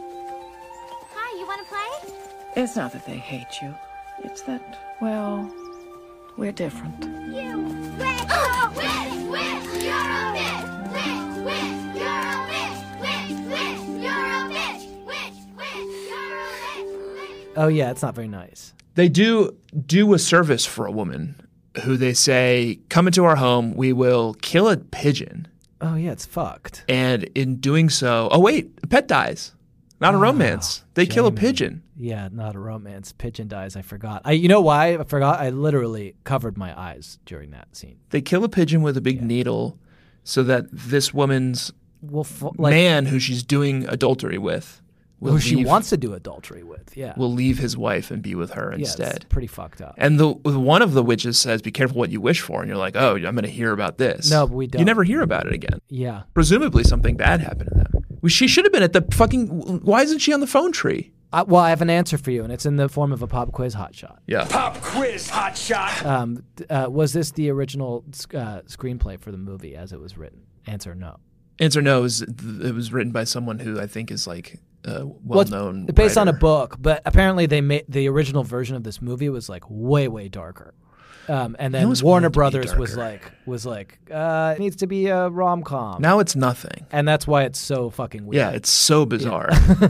Hi, you want to play? it's not that they hate you. It's that, well, we're different. You win! Oh, win! Win! You're a bitch! Win! Win! You're a bitch! Win! Win! You're a bitch! Win! Win! You're a bitch! Win! Oh, yeah. It's not very nice. They do do a service for a woman who they say, come into our home, we will kill a pigeon. Oh, yeah. It's fucked. And in doing so, oh wait, a pet dies. Not a Oh, romance. They kill a Jamie. pigeon. Yeah, not a romance. Pigeon dies. I forgot. I. You know why I forgot? I literally covered my eyes during that scene. They kill a pigeon with a big needle so that this woman's Well, f- like man who she's doing adultery with will who she leave, wants to do adultery with. Yeah. will leave his wife and be with her yeah, it's instead. pretty fucked up. And the one of the witches says, be careful what you wish for. And you're like, oh, I'm going to hear about this. No, but we You don't. never hear about it again. Yeah. Presumably something bad happened to them. Well, she should have been at the fucking, why isn't she on the phone tree? I, well, I have an answer for you, and it's in the form of a pop quiz hot shot. Yeah. Pop quiz, hot shot. Um, th- uh, was this the original uh, screenplay for the movie as it was written? Answer no. Answer no, is it was written by someone who I think is like a Well, it's well-known based on a writer. book, but apparently they made the original version of this movie was like way way darker. Um, and then It was Warner meant to be Brothers was darker. like was like uh, it needs to be a rom com. Now it's nothing. And that's why it's so fucking weird. Yeah, it's so bizarre.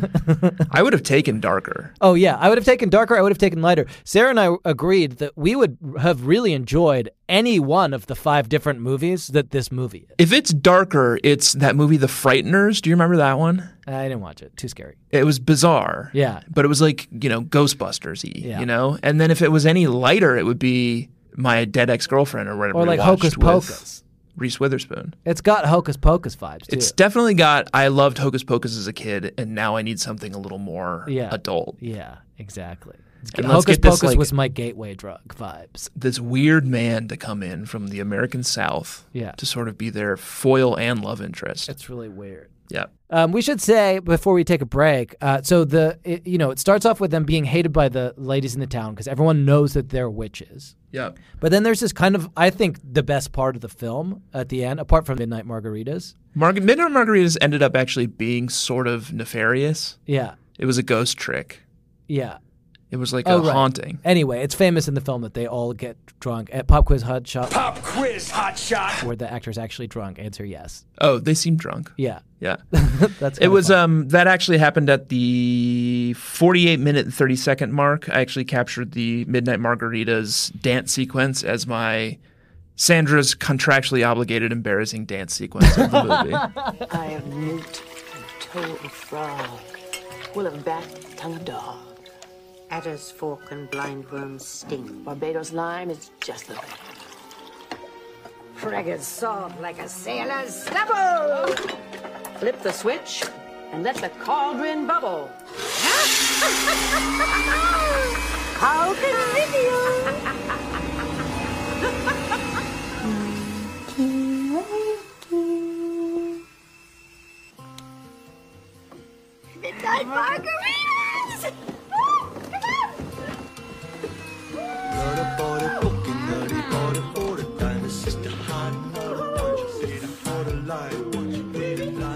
I would have taken darker. Oh yeah, I would have taken darker. I would have taken lighter. Sarah and I agreed that we would have really enjoyed any one of the five different movies that this movie is. If it's darker, it's that movie The Frighteners. Do you remember that one? I didn't watch it. Too scary. It was bizarre. Yeah. But it was like, you know, Ghostbusters-y, Yeah. you know? And then if it was any lighter, it would be My Dead Ex-Girlfriend or whatever. Or we like watched Hocus with Pocus. Reese Witherspoon. It's got Hocus Pocus vibes too. It's definitely got, I loved Hocus Pocus as a kid, and now I need something a little more Yeah. adult. Yeah, exactly. And let's Hocus get this, Pocus like- was my gateway drug vibes. This weird man to come in from the American South Yeah. to sort of be their foil and love interest. It's really weird. Yeah. Um, we should say before we take a break. Uh, so the it, you know it starts off with them being hated by the ladies in the town because everyone knows that they're witches. Yeah. But then there's this kind of I think the best part of the film at the end, apart from Midnight Margaritas. Mar- Midnight Margaritas ended up actually being sort of nefarious. Yeah, It was a ghost trick. yeah. It was like Oh, a right. haunting. Anyway, it's famous in the film that they all get drunk at Pop Quiz Hot Shot, Pop quiz, hot shot. where the actor's actually drunk. Answer yes. Oh, they seemed drunk. Yeah, Yeah. that's It kinda was fun. um that actually happened at the forty-eight minute and thirty second mark. I actually captured the Midnight Margaritas dance sequence as my Sandra's contractually obligated embarrassing dance sequence of the movie. I am newt, toe of frog, will of bat, tongue of dog. Adder's fork and blindworm's sting. Barbados lime is just the thing. Fragged salt like a sailor's stubble. Flip the switch and let the cauldron bubble. How convivial.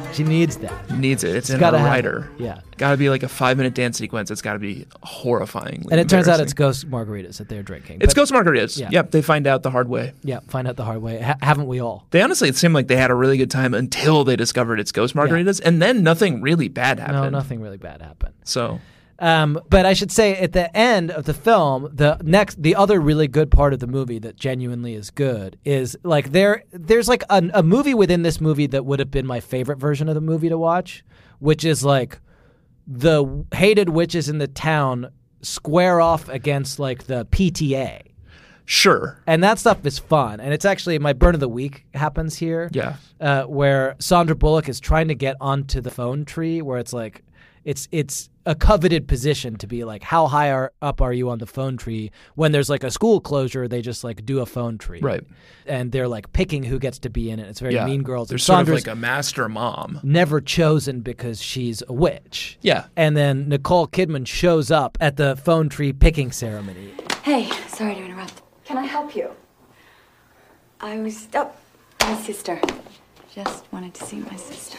She needs that. Needs it. It's, It's in gotta a have writer. it. Yeah. Got to be like a five minute dance sequence. It's got to be horrifyingly And it turns out it's embarrassing. ghost margaritas that they're drinking. It's But- ghost margaritas. Yeah. Yep, they find out the hard way. Yeah, find out the hard way. Ha- haven't we all? They honestly, it seemed like they had a really good time until they discovered it's ghost margaritas, and then nothing really bad happened. No, nothing really bad happened. So, Um, but I should say at the end of the film, the next, the other really good part of the movie that genuinely is good is like there, there's like a, a movie within this movie that would have been my favorite version of the movie to watch, which is like the hated witches in the town square off against like the P T A. sure. And that stuff is fun. And it's actually my burn of the week happens here. Yeah. Uh, where Sandra Bullock is trying to get onto the phone tree where it's like, it's it's a coveted position to be like, how high are, up are you on the phone tree? When there's like a school closure, they just like do a phone tree. Right. And they're like picking who gets to be in it. It's very Yeah. Mean Girls. There's And sort of Sandra's like a master mom. never chosen because she's a witch. Yeah. And then Nicole Kidman shows up at the phone tree picking ceremony. Hey, sorry to interrupt. Can I help you? I was, oh, my sister. Just wanted to see my sister.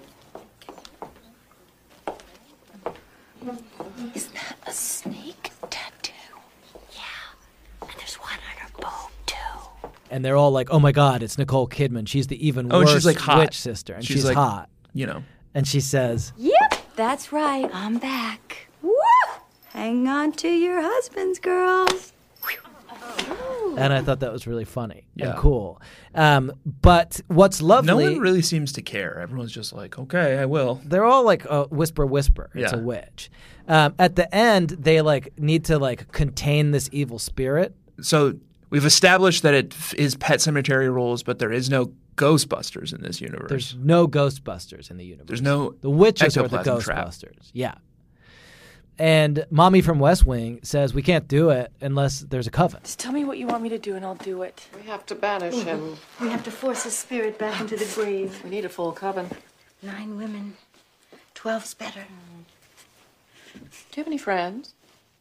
Isn't that a snake tattoo? Yeah. And there's one on her boob, too. And they're all like, oh my God, it's Nicole Kidman. She's the even Oh, and worse she's, like, hot. witch sister. And She's, she's, like- hot. You know. And she says, Yep, that's right. I'm back. Woo! Hang on to your husbands, girls. and I thought that was really funny Yeah. and cool. Um, but what's lovely, No one really seems to care. Everyone's just like, okay, I will. they're all like uh, whisper, whisper. It's Yeah. a witch. Um, at the end, they like need to like contain this evil spirit. So we've established that it f- is Pet Cemetery rules, but there is no Ghostbusters in this universe. There's no Ghostbusters in the universe. There's no The witches are the ectoplasm trap. Ghostbusters. Yeah. And Mommy from West Wing says we can't do it unless there's a coven. Just tell me what you want me to do and I'll do it. We have to banish him. We have to force his spirit back into the grave. We need a full coven. Nine women. Twelve's better. Do you have any friends?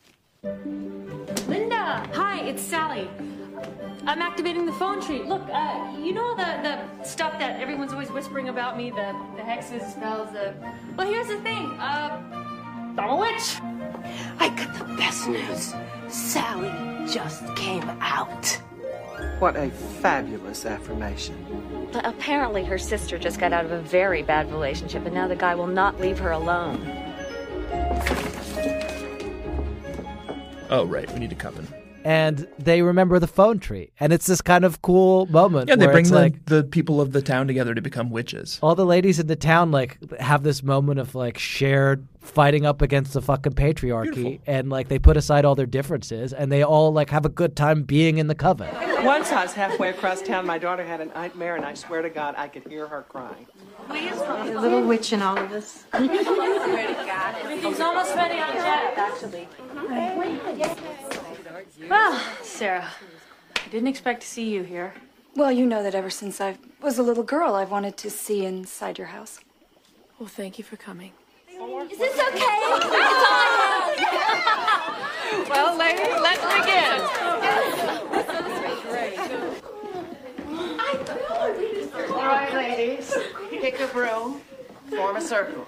Linda! Hi, it's Sally. I'm activating the phone tree. Look, uh, you know the, the stuff that everyone's always whispering about me, the, the hexes, spells, the... Well, here's the thing. Uh, I'm a witch. I got the best news. Sally just came out. What a fabulous affirmation. But apparently her sister just got out of a very bad relationship and now the guy will not leave her alone. Oh, right. We need a coven. And they remember the phone tree. And it's this kind of cool moment Yeah, they where bring it's the, like the people of the town together to become witches. all the ladies in the town like have this moment of like shared fighting up against the fucking patriarchy. Beautiful. And like they put aside all their differences and they all like have a good time being in the coven. Once I was halfway across town, my daughter had a nightmare, and I swear to God, I could hear her crying. A little witch in all of us. Everything's almost ready on Jeff, actually. Well, Sarah, I didn't expect to see you here. Well, you know that ever since I was a little girl, I've wanted to see inside your house. Well, thank you for coming. Is this okay? Well, ladies, let's begin. All right, ladies, pick a broom, form a circle.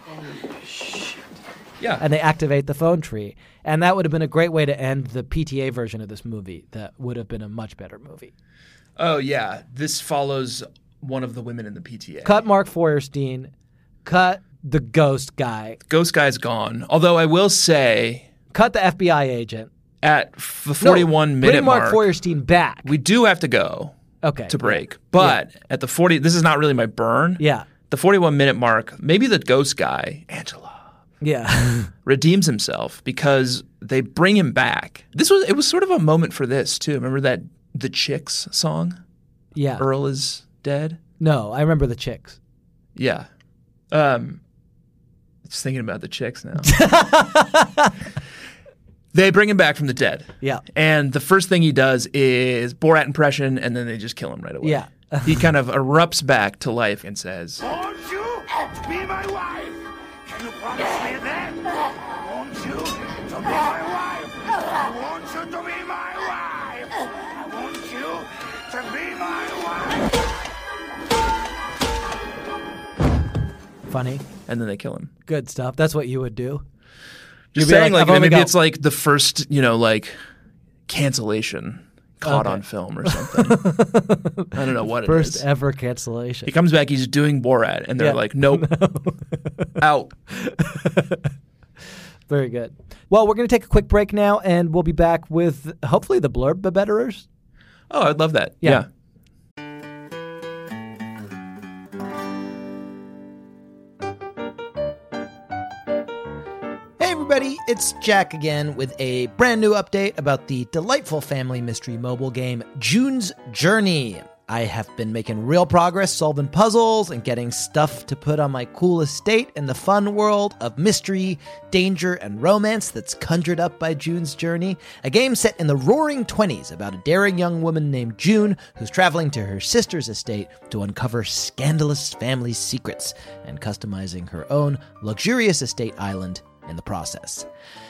Yeah. And they activate the phone tree. And that would have been a great way to end the P T A version of this movie. That would have been a much better movie. Oh, yeah. This follows one of the women in the P T A. Cut Mark Feuerstein. Cut the ghost guy. Ghost guy's gone. Although I will say, Cut the F B I agent. at f- the forty-one no, minute bring Mark mark, Feuerstein back. we do have to go Okay. to break. But at the forty, this is not really my burn. Yeah. The forty-one minute mark, maybe the ghost guy, Angela, Yeah. redeems himself because they bring him back. This was it was sort of a moment for this too. Remember that The Chicks song? Yeah. Earl is dead. No, I remember the chicks. Yeah. Um, just thinking about the Chicks now. They bring him back from the dead. Yeah. And the first thing he does is Borat impression, and then they just kill him right away. Yeah. He kind of erupts back to life and says, Won't you be my wife? Can you promise me that? Won't you to be my wife? I want you to be my wife. I want you to be my wife. Funny. and then they kill him. Good stuff. That's what you would do. Just You'd be saying, like, like, "I've only maybe got-" it's like the first, you know, like cancellation caught Okay. on film or something. I don't know what First it is. ever cancellation. He comes back, he's doing Borat, and they're Yeah. like, nope, out. Very good. Well, we're going to take a quick break now, and we'll be back with hopefully the blurb betterers. Oh, I'd love that. Yeah. yeah. Hey everybody, it's Jack again with a brand new update about the delightful family mystery mobile game June's Journey. I have been making real progress solving puzzles and getting stuff to put on my cool estate in the fun world of mystery, danger, and romance that's conjured up by June's Journey, a game set in the roaring twenties about a daring young woman named June who's traveling to her sister's estate to uncover scandalous family secrets and customizing her own luxurious estate island in the process.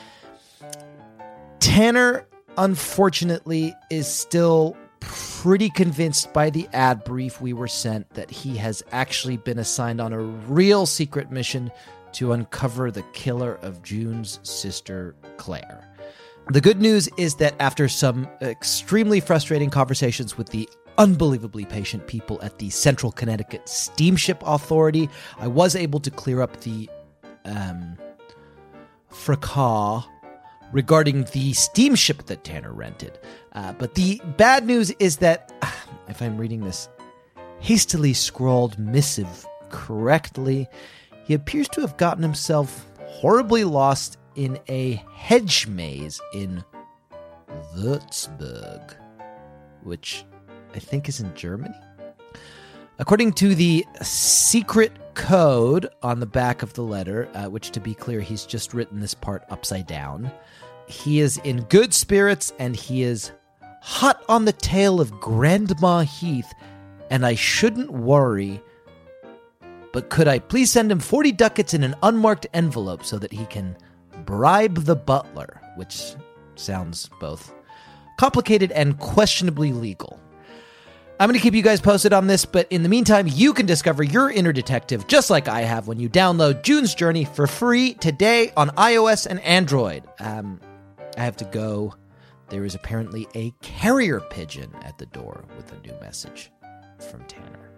Tanner, unfortunately, is still pretty convinced by the ad brief we were sent that he has actually been assigned on a real secret mission to uncover the killer of June's sister, Claire. The good news is that after some extremely frustrating conversations with the unbelievably patient people at the Central Connecticut Steamship Authority, I was able to clear up the um, fracas regarding the steamship that Tanner rented. Uh, but the bad news is that, if I'm reading this hastily scrawled missive correctly, he appears to have gotten himself horribly lost in a hedge maze in Würzburg, which I think is in Germany. According to the secret code on the back of the letter, uh, which, to be clear, he's just written this part upside down, he is in good spirits and he is hot on the tail of Grandma Heath, and I shouldn't worry, but could I please send him forty ducats in an unmarked envelope so that he can bribe the butler, which sounds both complicated and questionably legal. I'm going to keep you guys posted on this, but in the meantime, you can discover your inner detective just like I have when you download June's Journey for free today on iOS and Android. Um, I have to go. There is apparently a carrier pigeon at the door with a new message from Tanner.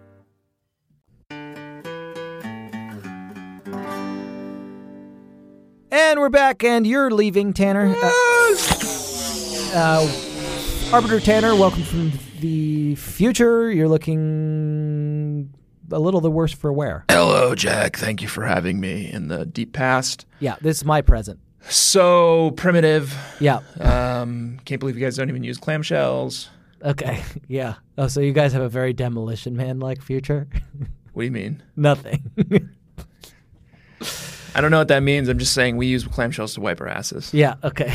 And we're back, and you're leaving, Tanner. Uh, uh, Arbiter Tanner, welcome from the future. You're looking a little the worse for wear. Hello, Jack. Thank you for having me in the deep past. Yeah, this is my present. So primitive. Yeah. Um, can't believe you guys don't even use clamshells. Okay, yeah. Oh, so you guys have a very Demolition Man-like future? What do you mean? Nothing. I don't know what that means. I'm just saying we use clamshells to wipe our asses. Yeah, okay.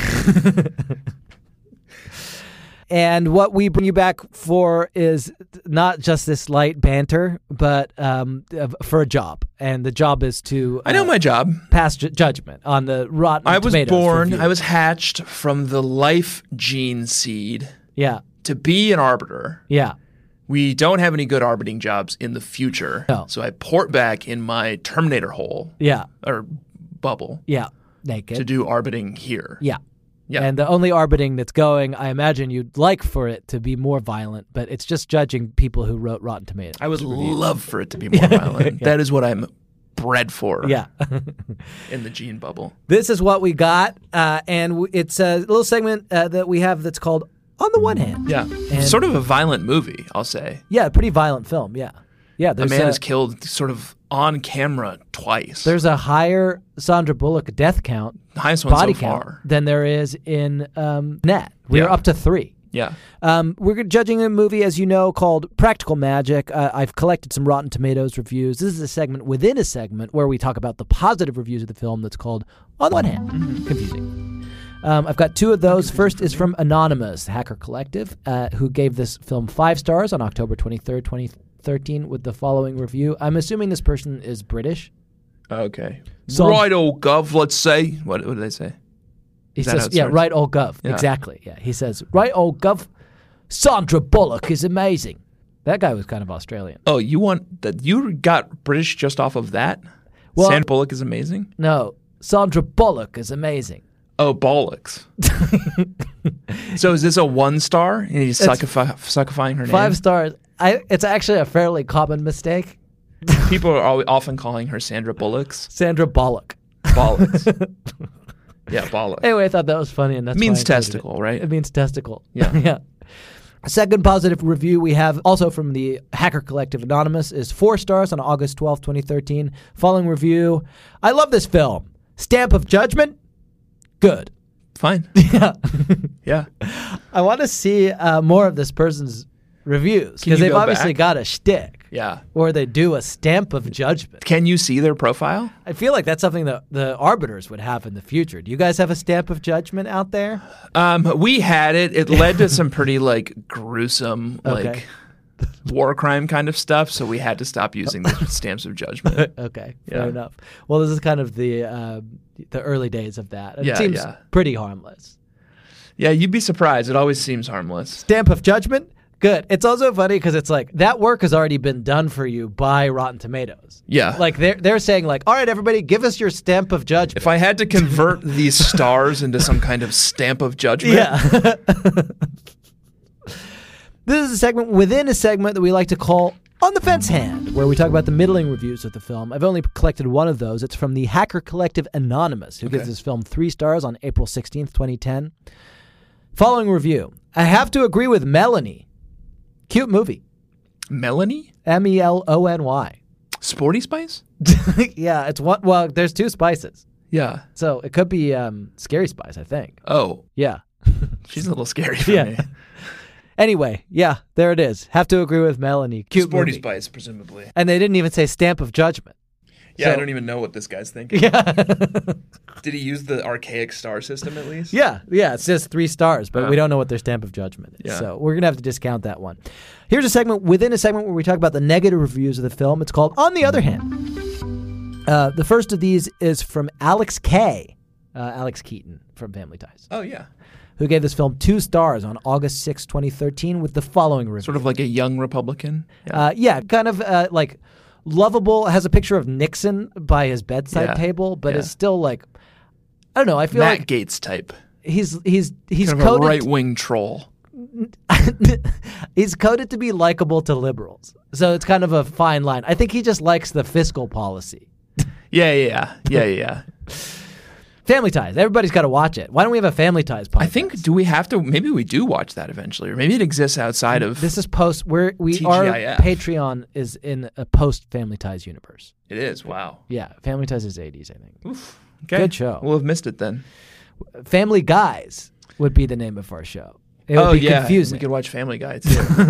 And what we bring you back for is not just this light banter, but um, for a job. And the job is to... Uh, I know my job. Pass ju- judgment on the Rotten I was Tomatoes born, review. I was hatched from the life gene seed Yeah. to be an arbiter. Yeah. We don't have any good arbiting jobs in the future. No. So I port back in my Terminator hole. Yeah. Or bubble. Yeah. Naked. To do arbiting here. Yeah. Yeah. And the only arbiting that's going, I imagine you'd like for it to be more violent, but it's just judging people who wrote Rotten Tomatoes. I would love for it to be more violent. Yeah. That is what I'm bred for. Yeah. In the gene bubble. This is what we got, uh, and w- it's a little segment uh, that we have that's called On the One Hand. Yeah. And- sort of a violent movie, I'll say. Yeah, pretty violent film, yeah. Yeah, A there's man a, is killed sort of on camera twice. there's a higher Sandra Bullock death count, The highest one body so count, far. than there is in um, Net. We're Yeah. up to three. Yeah. Um, we're judging a movie, as you know, called Practical Magic. Uh, I've collected some Rotten Tomatoes reviews. This is a segment within a segment where we talk about the positive reviews of the film that's called On the One Hand. Mm-hmm. Confusing. Um, I've got two of those. First is from Anonymous, the Hacker Collective, uh, who gave this film five stars on October twenty-third, twenty thirteen with the following review. I'm assuming this person is British. Okay. So- right, old gov, let's say. What, what did they say? He Is that how says, it yeah, starts? right old gov. Yeah. Exactly. Yeah. He says, right old gov. Sandra Bullock is amazing. That guy was kind of Australian. Oh, you want that? You got British just off of that? Well, Sandra Bullock is amazing? No, Sandra Bullock is amazing. Oh, bollocks. So is this a one star? And he's It's suckify- suckifying her name? Five stars. I, it's actually a fairly common mistake. People are always, often calling her Sandra Bullocks. Sandra Bullock. Bollocks. Yeah, bollocks. Anyway, I thought that was funny, and that's Means why I included testicle, it. right? It means testicle. Yeah. Yeah. Second positive review we have also from the Hacker Collective Anonymous is four stars on August twelfth, twenty thirteen. Following review, I love this film. Stamp of judgment, good. Fine. Yeah. Yeah. I want to see uh, more of this person's reviews Can you because they've go obviously back? got a shtick. Yeah. Or they do a stamp of judgment. Can you see their profile? I feel like that's something that the arbiters would have in the future. Do you guys have a stamp of judgment out there? Um, we had it. It led to some pretty like gruesome, like Okay. war crime kind of stuff. So we had to stop using the stamps of judgment. Okay, fair Yeah. enough. Well, this is kind of the uh, the early days of that. It Yeah, seems yeah. pretty harmless. Yeah, you'd be surprised. It always seems harmless. Stamp of judgment, good. It's also funny because it's like that work has already been done for you by Rotten Tomatoes. Yeah. Like they're they're saying like, all right, everybody, give us your stamp of judgment. If I had to convert these stars into some kind of stamp of judgment, Yeah. This is a segment within a segment that we like to call On the Fence Hand, where we talk about the middling reviews of the film. I've only collected one of those. It's from the Hacker Collective Anonymous, who Okay. gives this film three stars on April sixteenth, twenty ten. Following review. I have to agree with Melanie. Cute movie. Melanie? M E L O N Y. Sporty Spice? Yeah, it's one. Well, there's two spices. Yeah. So it could be um, Scary Spice, I think. Oh, Yeah. she's a little scary for Yeah. me. Anyway, yeah, there it is. Have to agree with Melanie. Cute Sporty movie. Spice, presumably. And they didn't even say stamp of judgment. Yeah, I So- don't even know what this guy's thinking. Yeah. Did he use the archaic star system at least? Yeah, yeah, it says three stars, but Oh. we don't know what their stamp of judgment is. Yeah. So we're going to have to discount that one. Here's a segment within a segment where we talk about the negative reviews of the film. It's called On the Other Hand. Uh, the first of these is from Alex K. Uh, Alex Keaton from Family Ties, Oh, yeah. who gave this film two stars on August sixth, twenty thirteen with the following review. Sort of like a young Republican. Yeah. Uh, yeah, kind of uh, like lovable, has a picture of Nixon by his bedside Yeah. table, but Yeah. it's still like, I don't know, I feel Matt like Gates type. he's he's he's kind of a coded right wing troll. he's coded to be likable to liberals. So it's kind of a fine line. I think he just likes the fiscal policy. Yeah, yeah, yeah, yeah, yeah. Family Ties. Everybody's got to watch it. Why don't we have a Family Ties podcast? I think, do we have to, maybe we do watch that eventually, or maybe it exists outside of, this is post where we T G our I F. Patreon is in a post Family Ties universe. it is, wow. Yeah, Family Ties is eighties, I think. Oof. Okay. Good show. We'll have missed it then. Family Guys would be the name of our show. It would oh, be yeah. confusing. We could watch Family Guy too.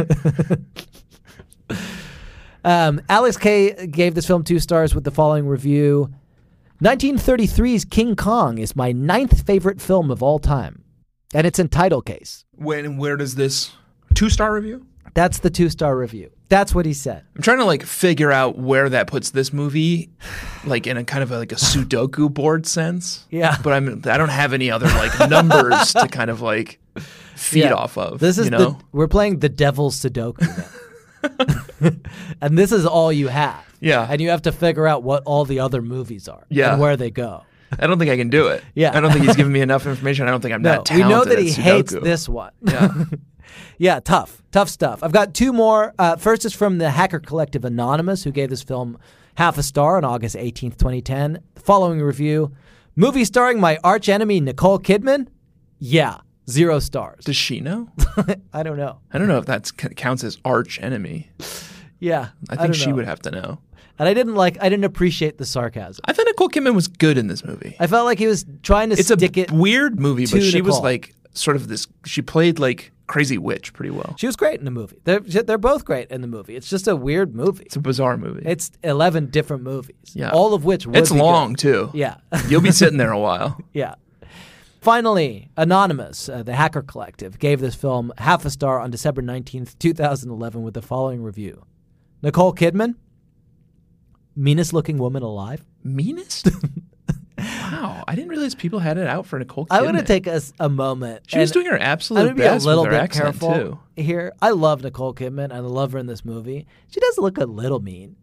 Um, Alex K gave this film two stars with the following review. nineteen thirty-three's King Kong is my ninth favorite film of all time. And it's in title case. when and where does this two star review? That's the two-star review. That's what he said. I'm trying to like figure out where that puts this movie, like in a kind of a, like a Sudoku board sense. Yeah. But I'm I don't have any other like numbers to kind of like feed Yeah. off of. This is you know? the we're playing the Devil's Sudoku now. And this is all you have. Yeah. And you have to figure out what all the other movies are. Yeah. And where they go. I don't think I can do it. Yeah. I don't think he's giving me enough information. I don't think I'm No, that we talented. know that at he Sudoku. hates this one. Yeah. Yeah, tough. Tough stuff. I've got two more. Uh, first is from the Hacker Collective Anonymous, who gave this film half a star on August eighteenth, twenty ten. Following review, movie starring my arch enemy, Nicole Kidman? Yeah, zero stars. Does she know? I don't know. I don't know if that counts as arch enemy. Yeah. I I think don't she know. would have to know. And I didn't like, I didn't appreciate the sarcasm. I thought Nicole Kidman was good in this movie. I felt like he was trying to It's stick a it. weird movie, to but she was Nicole. like sort of this. She played like crazy witch pretty well. She was great in the movie. They're, they're both great in the movie. It's just a weird movie. It's a bizarre movie. It's eleven different movies. Yeah. All of which would It's be long good. too. Yeah. You'll be sitting there a while. Yeah. Finally, Anonymous, uh, the Hacker Collective, gave this film half a star on December nineteenth, twenty eleven with the following review. Nicole Kidman, meanest looking woman alive. Meanest? Wow, I didn't realize people had it out for Nicole Kidman. I want to take a, s- a moment. She was and doing her I'm absolute gonna be a best little with her bit accent careful too. here. I love Nicole Kidman. I love her in this movie. She does look a little mean. I don't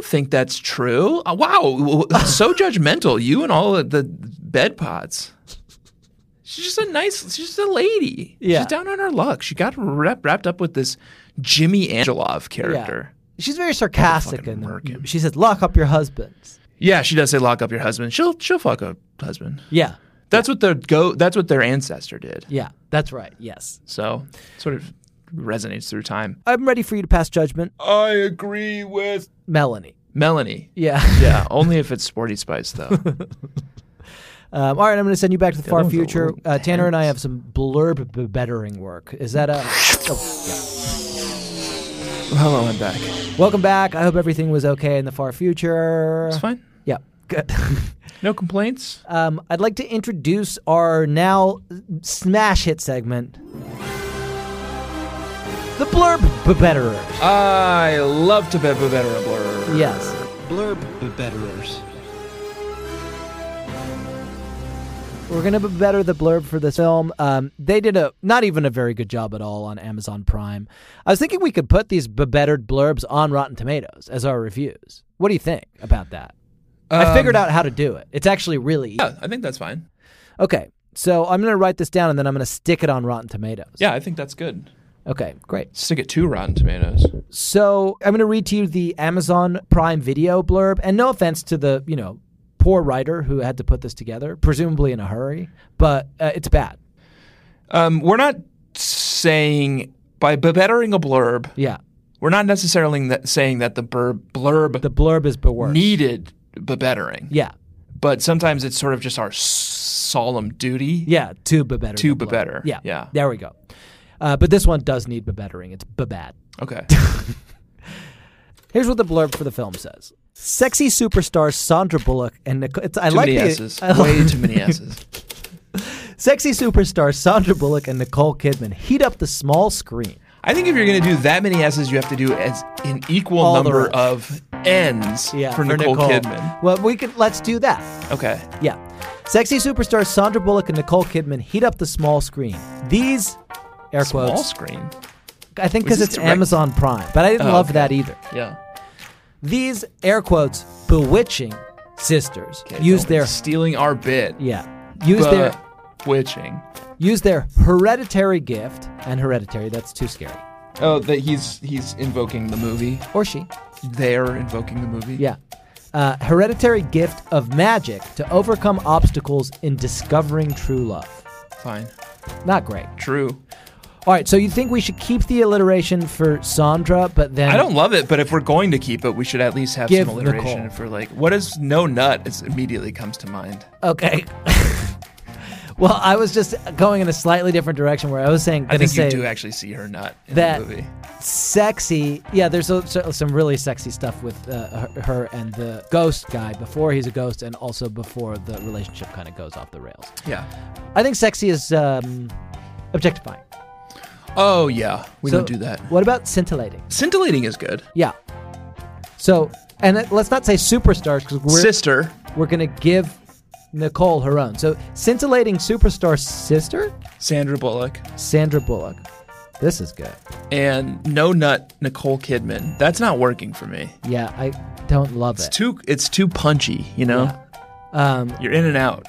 don't think that's true. Uh, wow, so judgmental. You and all of the bed pots. She's just a nice, she's just a lady. Yeah. She's down on her luck. She got wrapped, wrapped up with this Jimmy Angelov character. Yeah. She's very sarcastic. Fucking And murk him. she says, lock up your husbands. Yeah, she does say lock up your husband. She'll she'll fuck a husband. Yeah. That's what their go. That's what their ancestor did. Yeah, that's right. Yes. So sort of resonates through time. I'm ready for you to pass judgment. I agree with Melanie. Melanie. Yeah. Yeah. Only if it's Sporty Spice though. Um, all right, I'm going to send you back to the Yeah, far that was a future. little Uh, Tanner and I tense. have some blurb b- bettering work. Is that a? Oh, Hello, I'm back. yeah. Welcome back. I hope everything was okay in the far future. It's fine. Yeah, good. No complaints. um, I'd like to introduce our now smash hit segment, the blurb b- betterers. I love to be better a blur. Yes. Blurb betterers. We're going to better the blurb for this film. Um, they did a not even a very good job at all on Amazon Prime. I was thinking we could put these bettered blurbs on Rotten Tomatoes as our reviews. What do you think about that? I Um, figured out how to do it. It's actually really easy. Yeah, I think that's fine. Okay, so I'm going to write this down and then I'm going to stick it on Rotten Tomatoes. Yeah, I think that's good. Okay, great. Stick it to Rotten Tomatoes. So I'm going to read to you the Amazon Prime Video blurb, and no offense to the, you know, poor writer who had to put this together, presumably in a hurry, but uh, it's bad. Um, we're not saying by bettering a blurb. Yeah. We're not necessarily that saying that the blurb blurb the blurb is worse. needed bettering. Yeah. But sometimes it's sort of just our solemn duty. Yeah, to be better. To the be blurb. better. Yeah. Yeah. There we go. Uh, but this one does need bettering. It's bad. Okay. Here's what the blurb for the film says. Sexy superstars Sandra Bullock and Nicole. It's, I Too like many the, S's. I Way like- too many S's. Sexy superstars Sandra Bullock and Nicole Kidman heat up the small screen. I think if you're going to do that many S's, you have to do as an equal All the number rest. of N's Yeah, for, Nicole, Kidman. Well, we could let's do that. Okay. Yeah. Sexy superstars Sandra Bullock and Nicole Kidman heat up the small screen. These air Small quotes. screen. I think Was because this it's direct- Amazon Prime, but I didn't Oh, love okay. that either. Yeah. These air quotes bewitching sisters Okay, use don't their be stealing our bit. yeah use their Bewitching. use their hereditary gift and hereditary. That's too scary. Oh, that he's he's invoking the movie. Or she. They're invoking the movie. Yeah. Uh, hereditary gift of magic to overcome obstacles in discovering true love. Fine. Not great. True. All right, so you think we should keep the alliteration for Sandra, but then I don't love it, but if we're going to keep it, we should at least have Give some alliteration Nicole. for like what is no nut? It immediately comes to mind. Okay. Well, I was just going in a slightly different direction where I was saying, I gonna think say you do actually see her nut in that the movie. sexy. Yeah, there's a, so- some really sexy stuff with uh, her, her and the ghost guy before he's a ghost, and also before the relationship kind of goes off the rails. Yeah. I think sexy is um, objectifying. Oh yeah, we So, don't do that. What about scintillating? Scintillating is good. Yeah. So, and it- let's not say superstars because we're Sister. We're gonna give Nicole her own. So, scintillating superstar sister, Sandra Bullock. Sandra Bullock. This is good. And no nut Nicole Kidman. That's not working for me. Yeah, I don't love It's it. too it's too punchy, you know? Yeah. Um, You're in and out.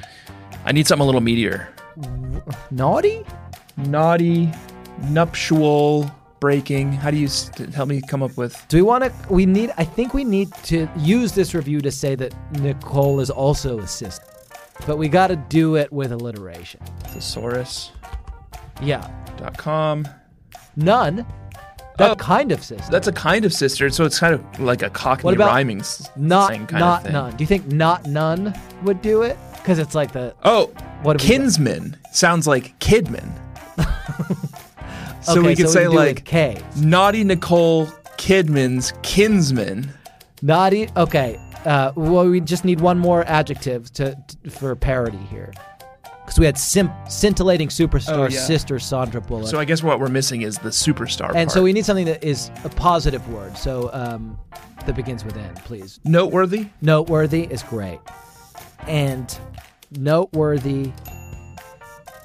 I need something a little meatier. naughty? Naughty, nuptial, breaking. How do you st- help me come up with? Do we want to? We need. I think we need to use this review to say that Nicole is also a sister, but we got to do it with alliteration. Thesaurus Yeah. dot com. None. That Oh. kind of sister. That's a kind of sister, so it's kind of like a Cockney What about rhyming s- not thing kind not of thing. none. Do you think not none would do it? Because it's like the Oh, what have we got? kinsman sounds like Kidman. So Okay, we could so say we can do it like with K. naughty Nicole Kidman's kinsman. Naughty. Okay. Uh, well, we just need one more adjective to, to for parody here, because we had sim- scintillating superstar Oh, yeah. sister Sandra Bullock. So I guess what we're missing is the superstar And part. so we need something that is a positive word. So um, that begins with N, please. Noteworthy. Noteworthy is great. And noteworthy.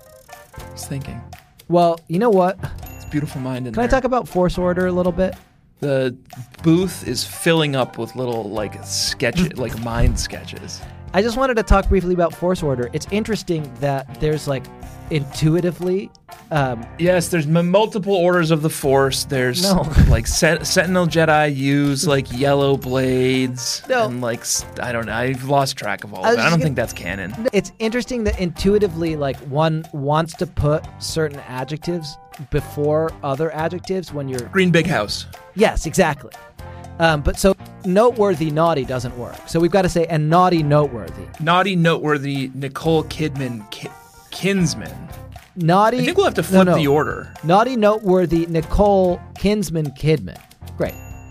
I was thinking. Well, you know what? It's a beautiful mind in Can I there. talk about force order a little bit? The booth is filling up with little like sketch, like mind sketches. I just wanted to talk briefly about Force Order. It's interesting that there's like intuitively. Um, yes, there's m- multiple orders of the Force. There's No. like Sen- Sentinel Jedi use like yellow blades. No. And like, s- I don't know. I've lost track of all I of was it. I just don't gonna- think that's canon. It's interesting that intuitively, like, one wants to put certain adjectives before other adjectives when you're... Green Big House. Yes, exactly. Um, but so noteworthy naughty doesn't work. So we've got to say, and naughty noteworthy. Naughty, noteworthy, Nicole Kidman, Ki- Kinsman. Naughty... I think we'll have to no, flip no. the order. Naughty, noteworthy, Nicole, Kinsman, Kidman. Great.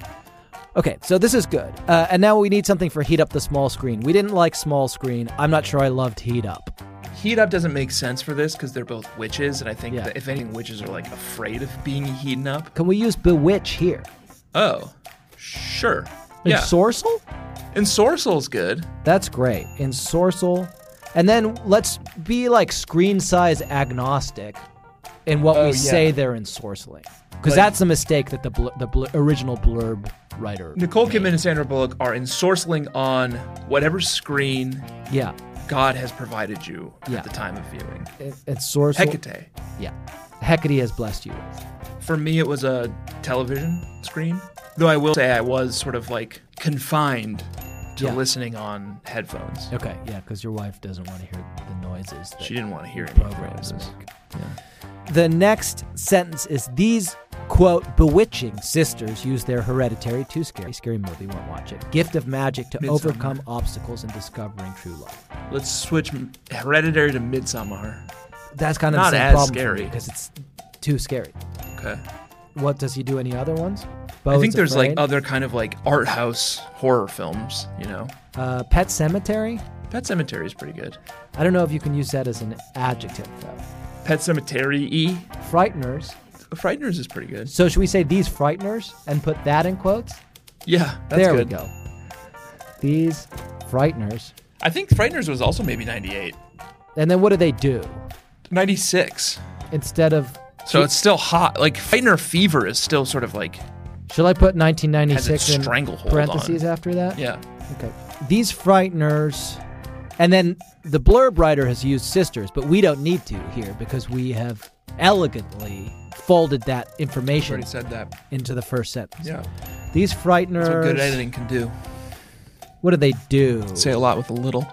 Okay, so this is good. Uh, and now we need something for Heat Up the Small Screen. We didn't like Small Screen. I'm not sure I loved Heat Up. Heat Up doesn't make sense for this because they're both witches, and I think Yeah. that if anything, witches are like afraid of being heaten up. Can we use Bewitch here? Oh, sure. In Yeah. Sorcel? Ensorcel's good. That's great. In Sorcel. And then let's be like screen size agnostic in what Oh, we yeah. say they're ensorceling. Because Like- that's a mistake that the bl- the bl- original blurb writer. Nicole Kidman and Sandra Bullock are ensorceling on whatever screen Yeah. God has provided you Yeah. at the time of viewing. In, in Sorcel. Hecate. Yeah. Hecate has blessed you with. For me, it was a television screen. Though I will say I was sort of like confined to Yeah. listening on headphones. Okay, yeah, because your wife doesn't want to hear the noises. That She didn't want to hear the any programs noises. make. Yeah. The next sentence is these, quote, bewitching sisters use their hereditary, too scary, scary movie, won't watch it, gift of magic to Midsommar. overcome obstacles and discovering true love. Let's switch Hereditary to Midsommar. That's kind of Not the same as problem scary. because it's too scary. Okay. What, does he do any other ones? I Bo's think there's Afraid? like other kind of like art house horror films, you know. Uh, Pet Cemetery? Pet Cemetery is pretty good. I don't know if you can use that as an adjective, though. Pet Cemetery-y. Frighteners. Frighteners is pretty good. So should we say these frighteners and put that in quotes? Yeah, that's there good. we go. These frighteners. I think Frighteners was also maybe ninety-eight. And then what do they do? ninety-six. Instead of... So it's still hot. Like, Frightener Fever is still sort of like... Should I put nineteen ninety-six Has its in stranglehold parentheses on. after that? Yeah. Okay. These frighteners... And then the blurb writer has used sisters, but we don't need to here because we have elegantly folded that information Already said that. into the first sentence. Yeah. These frighteners... That's what good editing can do. What do they do? Say a lot with a little.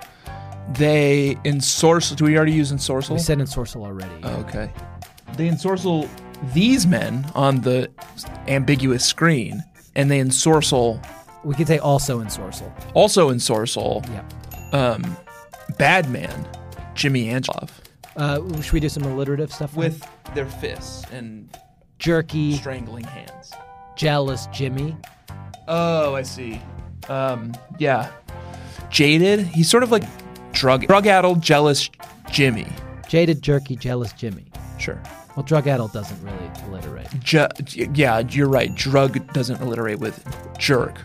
They ensorcel... Do we already use ensorcel? We said ensorcel already. Oh, okay. They ensorcel these men on the ambiguous screen, and they ensorcel... We could say also ensorcel. Also ensorcel... Yeah. Um, Bad Man, Jimmy Angelov. Uh, should we do some alliterative stuff? With their fists and jerky, strangling hands. Jealous Jimmy. Oh, I see. Um, yeah. Jaded. He's sort of like drug drug-addled, jealous Jimmy. Jaded, jerky, jealous Jimmy. Sure. Well, drug-addled doesn't really alliterate. Ju- yeah, you're right. Drug doesn't alliterate with jerk.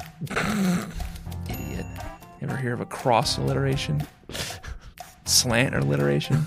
Idiot. Ever hear of a cross alliteration? Slant alliteration?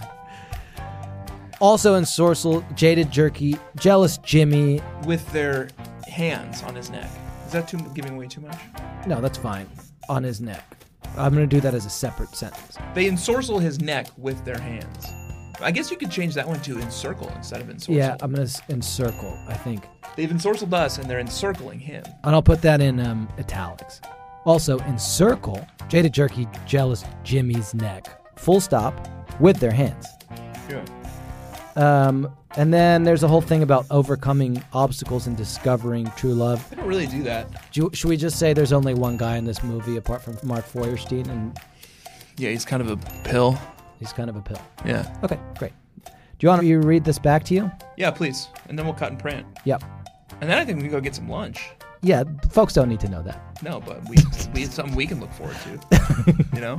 Also ensorcel, jaded, jerky, jealous Jimmy. With their hands on his neck. Is that too giving away too much? No, that's fine. On his neck. I'm going to do that as a separate sentence. They ensorcel his neck with their hands. I guess you could change that one to encircle instead of ensorcel. Yeah, I'm going to encircle, I think. They've ensorcelled us and they're encircling him. And I'll put that in um, italics. Also, encircle, jaded, jerky, jealous Jimmy's neck. Full stop, with their hands. Yeah. Um, and then there's a whole thing about overcoming obstacles and discovering true love. They don't really do that. Do, should we just say there's only one guy in this movie apart from Mark Feuerstein? And yeah, he's kind of a pill. He's kind of a pill. Yeah. Okay, great. Do you want me to read this back to you? Yeah, please. And then we'll cut and print. Yep. And then I think we can go get some lunch. Yeah, folks don't need to know that. No, but we we it's something we can look forward to. You know?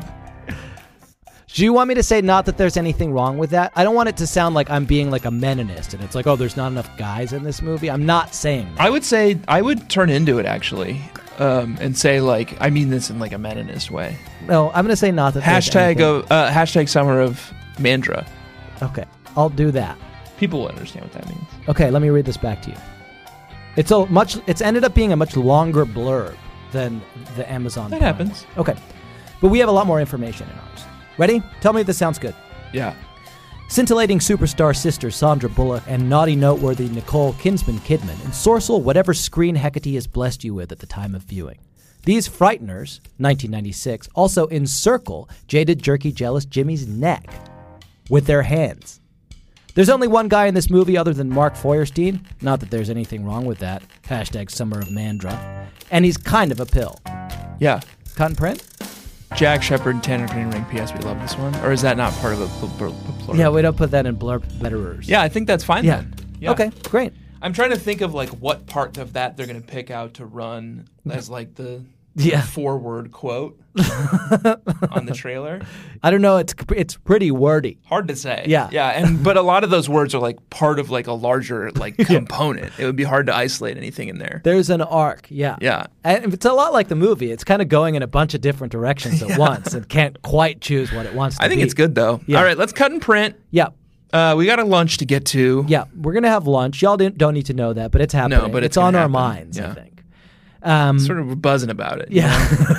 Do you want me to say not that there's anything wrong with that? I don't want it to sound like I'm being like a Meninist and it's like, oh, there's not enough guys in this movie. I'm not saying that. I would say I would turn into it actually. Um, and say like I mean this in like a Meninist way. No, I'm gonna say not that there's Hashtag anything. of uh, hashtag summer of Mandra. Okay, I'll do that. People will understand what that means. Okay, let me read this back to you. It's a much. It's ended up being a much longer blurb than the Amazon. That Prime. happens. Okay, but we have a lot more information in ours. Ready? Tell me if this sounds good. Yeah. Scintillating superstar sister Sandra Bullock and naughty noteworthy Nicole Kinsman Kidman ensorcel whatever screen Hecate has blessed you with at the time of viewing. These frighteners, nineteen ninety-six, also encircle jaded, jerky, jealous Jimmy's neck with their hands. There's only one guy in this movie other than Mark Feuerstein. Not that there's anything wrong with that. Hashtag Summer of Mandra. And he's kind of a pill. Yeah. Cut and print? Jack Shepard and Tanner Greenring, P S. We love this one. Or is that not part of a bl- bl- bl- blurb? Yeah, we don't put that in blurb betterers. Yeah, I think that's fine Yeah. then. Yeah. Okay, great. I'm trying to think of like what part of that they're going to pick out to run as like the Yeah. forward quote on the trailer. I don't know. It's it's pretty wordy. Hard to say. Yeah. Yeah. And but a lot of those words are like part of like a larger like component. It would be hard to isolate anything in there. There's an arc. Yeah. Yeah. And it's a lot like the movie. It's kind of going in a bunch of different directions at once and can't quite choose what it wants to I think be. it's good though. Yeah. All right, let's cut and print. Yeah. Uh, we got a lunch to get to. Yeah. We're going to have lunch. Y'all don't don't need to know that, but it's happening. No, but it's it's on gonna our happen. minds, Yeah. I think. Um, Sort of buzzing about it. Yeah.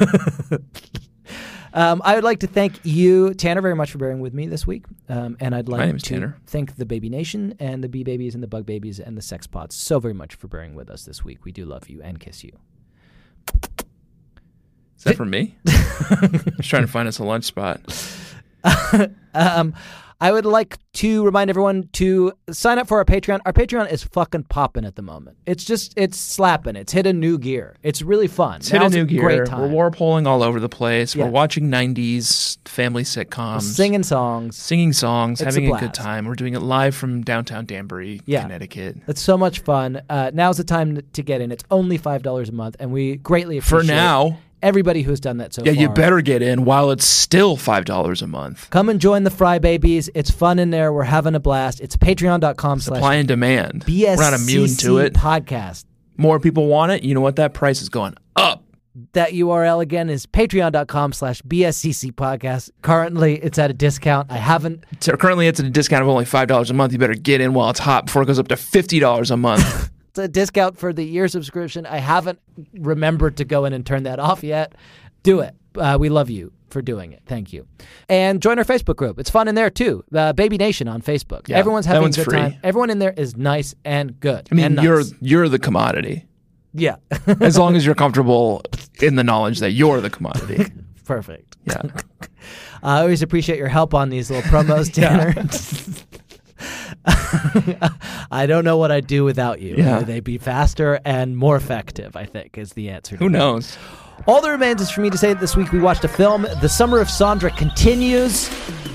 um, I would like to thank you, Tanner, very much for bearing with me this week. Um, and I'd like My name is to Tanner. thank the Baby Nation and the Bee Babies and the Bug Babies and the Sex Pods so very much for bearing with us this week. We do love you and kiss you. Is that for me? I'm just trying to find us a lunch spot. um, I would like to remind everyone to sign up for our Patreon. Our Patreon is fucking popping at the moment. It's just, it's slapping. It's hit a new gear. It's really fun. It's hit a Now's new gear. Great time. We're warpoling all over the place. Yeah. We're watching nineties family sitcoms. Singing songs. Singing songs, It's having a a, good blast. time. We're doing it live from downtown Danbury, Yeah. Connecticut. It's so much fun. Uh, now's the time to get in. It's only five dollars a month, and we greatly For appreciate now. everybody who's done that so Yeah, far. you better get in while it's still five dollars a month. Come and join the Fry Babies. It's fun in there. We're having a blast. It's patreon.com slash Supply and demand. B S C C We're not immune to it. podcast. More people want it. You know what? That price is going up. That U R L again is patreon.com slash BSCC podcast. Currently, it's at a discount. I haven't. So currently, it's at a discount of only five dollars a month. You better get in while it's hot before it goes up to fifty dollars a month. It's a discount for the year subscription. I haven't remembered to go in and turn that off yet. Do it. Uh, we love you for doing it. Thank you. And join our Facebook group. It's fun in there too. Uh, Baby Nation on Facebook. Yeah, Everyone's that having a one's good free. time. Everyone in there is nice and good. I mean, and nice. you're you're the commodity. Yeah. As long as you're comfortable in the knowledge that you're the commodity. Perfect. Yeah. I always appreciate your help on these little promos, Tanner. I don't know what I'd do without you. Yeah. They'd be faster and more effective, I think, is the answer. to Who that. knows? All that remains is for me to say that this week we watched a film. The Summer of Sandra continues.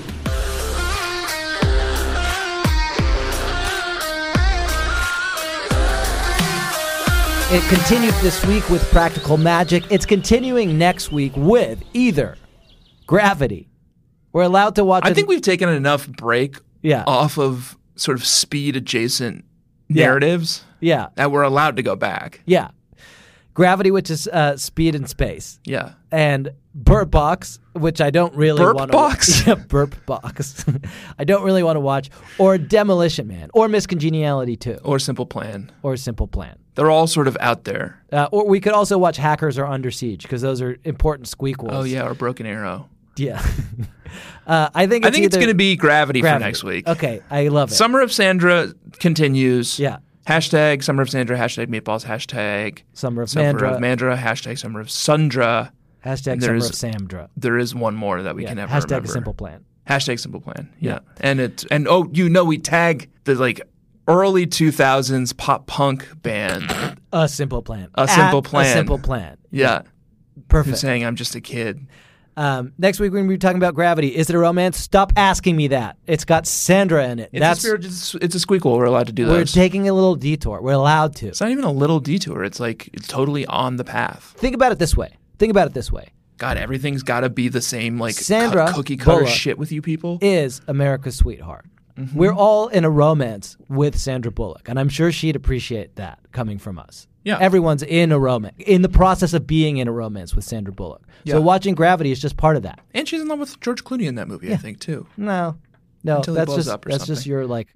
It continued this week with Practical Magic. It's continuing next week with either Gravity. We're allowed to watch I it- think we've taken enough break Yeah. off of sort of speed adjacent Yeah. narratives Yeah. that we're allowed to go back. Yeah. Gravity, which is uh, speed in space. Yeah. And Burp Box, which I don't really Burp want to Box? Yeah, Burp Box. I don't really want to watch. Or Demolition Man. Or Miss Congeniality two. Or Simple Plan. Or Simple Plan. They're all sort of out there. Uh, or we could also watch Hackers or Under Siege, because those are important squeakquels. Oh, yeah, or Broken Arrow. Yeah. uh, I think I it's think it's either- going to be Gravity, Gravity for next week. Okay, I love it. Summer of Sandra continues. Yeah. Hashtag Summer of Sandra, hashtag Meatballs, hashtag Summer of Summer Mandra. of Mandra, hashtag Summer of Sundra. Hashtag And Summer there's- of Samdra. There is one more that we Yeah, can never hashtag remember. Simple Plan. Hashtag Simple Plan. Yeah. Yeah. And it's and oh, you know we tag the like early two thousands pop punk band. A Simple Plan. A Simple At Plan. A Simple Plan. Yeah. Perfect. Who's saying I'm just a kid. Um, next week we're going to be talking about Gravity. Is it a romance? Stop asking me that. It's got Sandra in it. It's That's a spirit, it's, it's a squeakle. We're allowed to do we're those. taking a little detour. We're allowed to. It's not even a little detour. It's like it's totally on the path. Think about it this way. Think about it this way. God, everything's got to be the same like Sandra cu- cookie cutter Bullock shit with you people. Is America's sweetheart. Mm-hmm. We're all in a romance with Sandra Bullock, and I'm sure she'd appreciate that coming from us. Yeah. Everyone's in a romance, in the process of being in a romance with Sandra Bullock. Yeah. So watching Gravity is just part of that. And she's in love with George Clooney in that movie, I think, too. No, no, Until he that's blows just up or that's just something. your like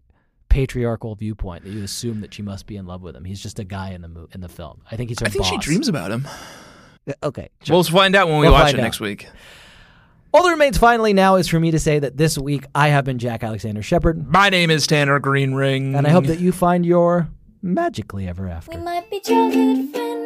patriarchal viewpoint that you assume that she must be in love with him. He's just a guy in the mo- in the film. I think he's her I think boss. she dreams about him. Okay. We'll find out when we We'll watch find it out. next week. All that remains finally now is for me to say that this week I have been Jack Alexander Shepard. My name is Tanner Greenring. And I hope that you find your magically ever after. We might be childhood friends.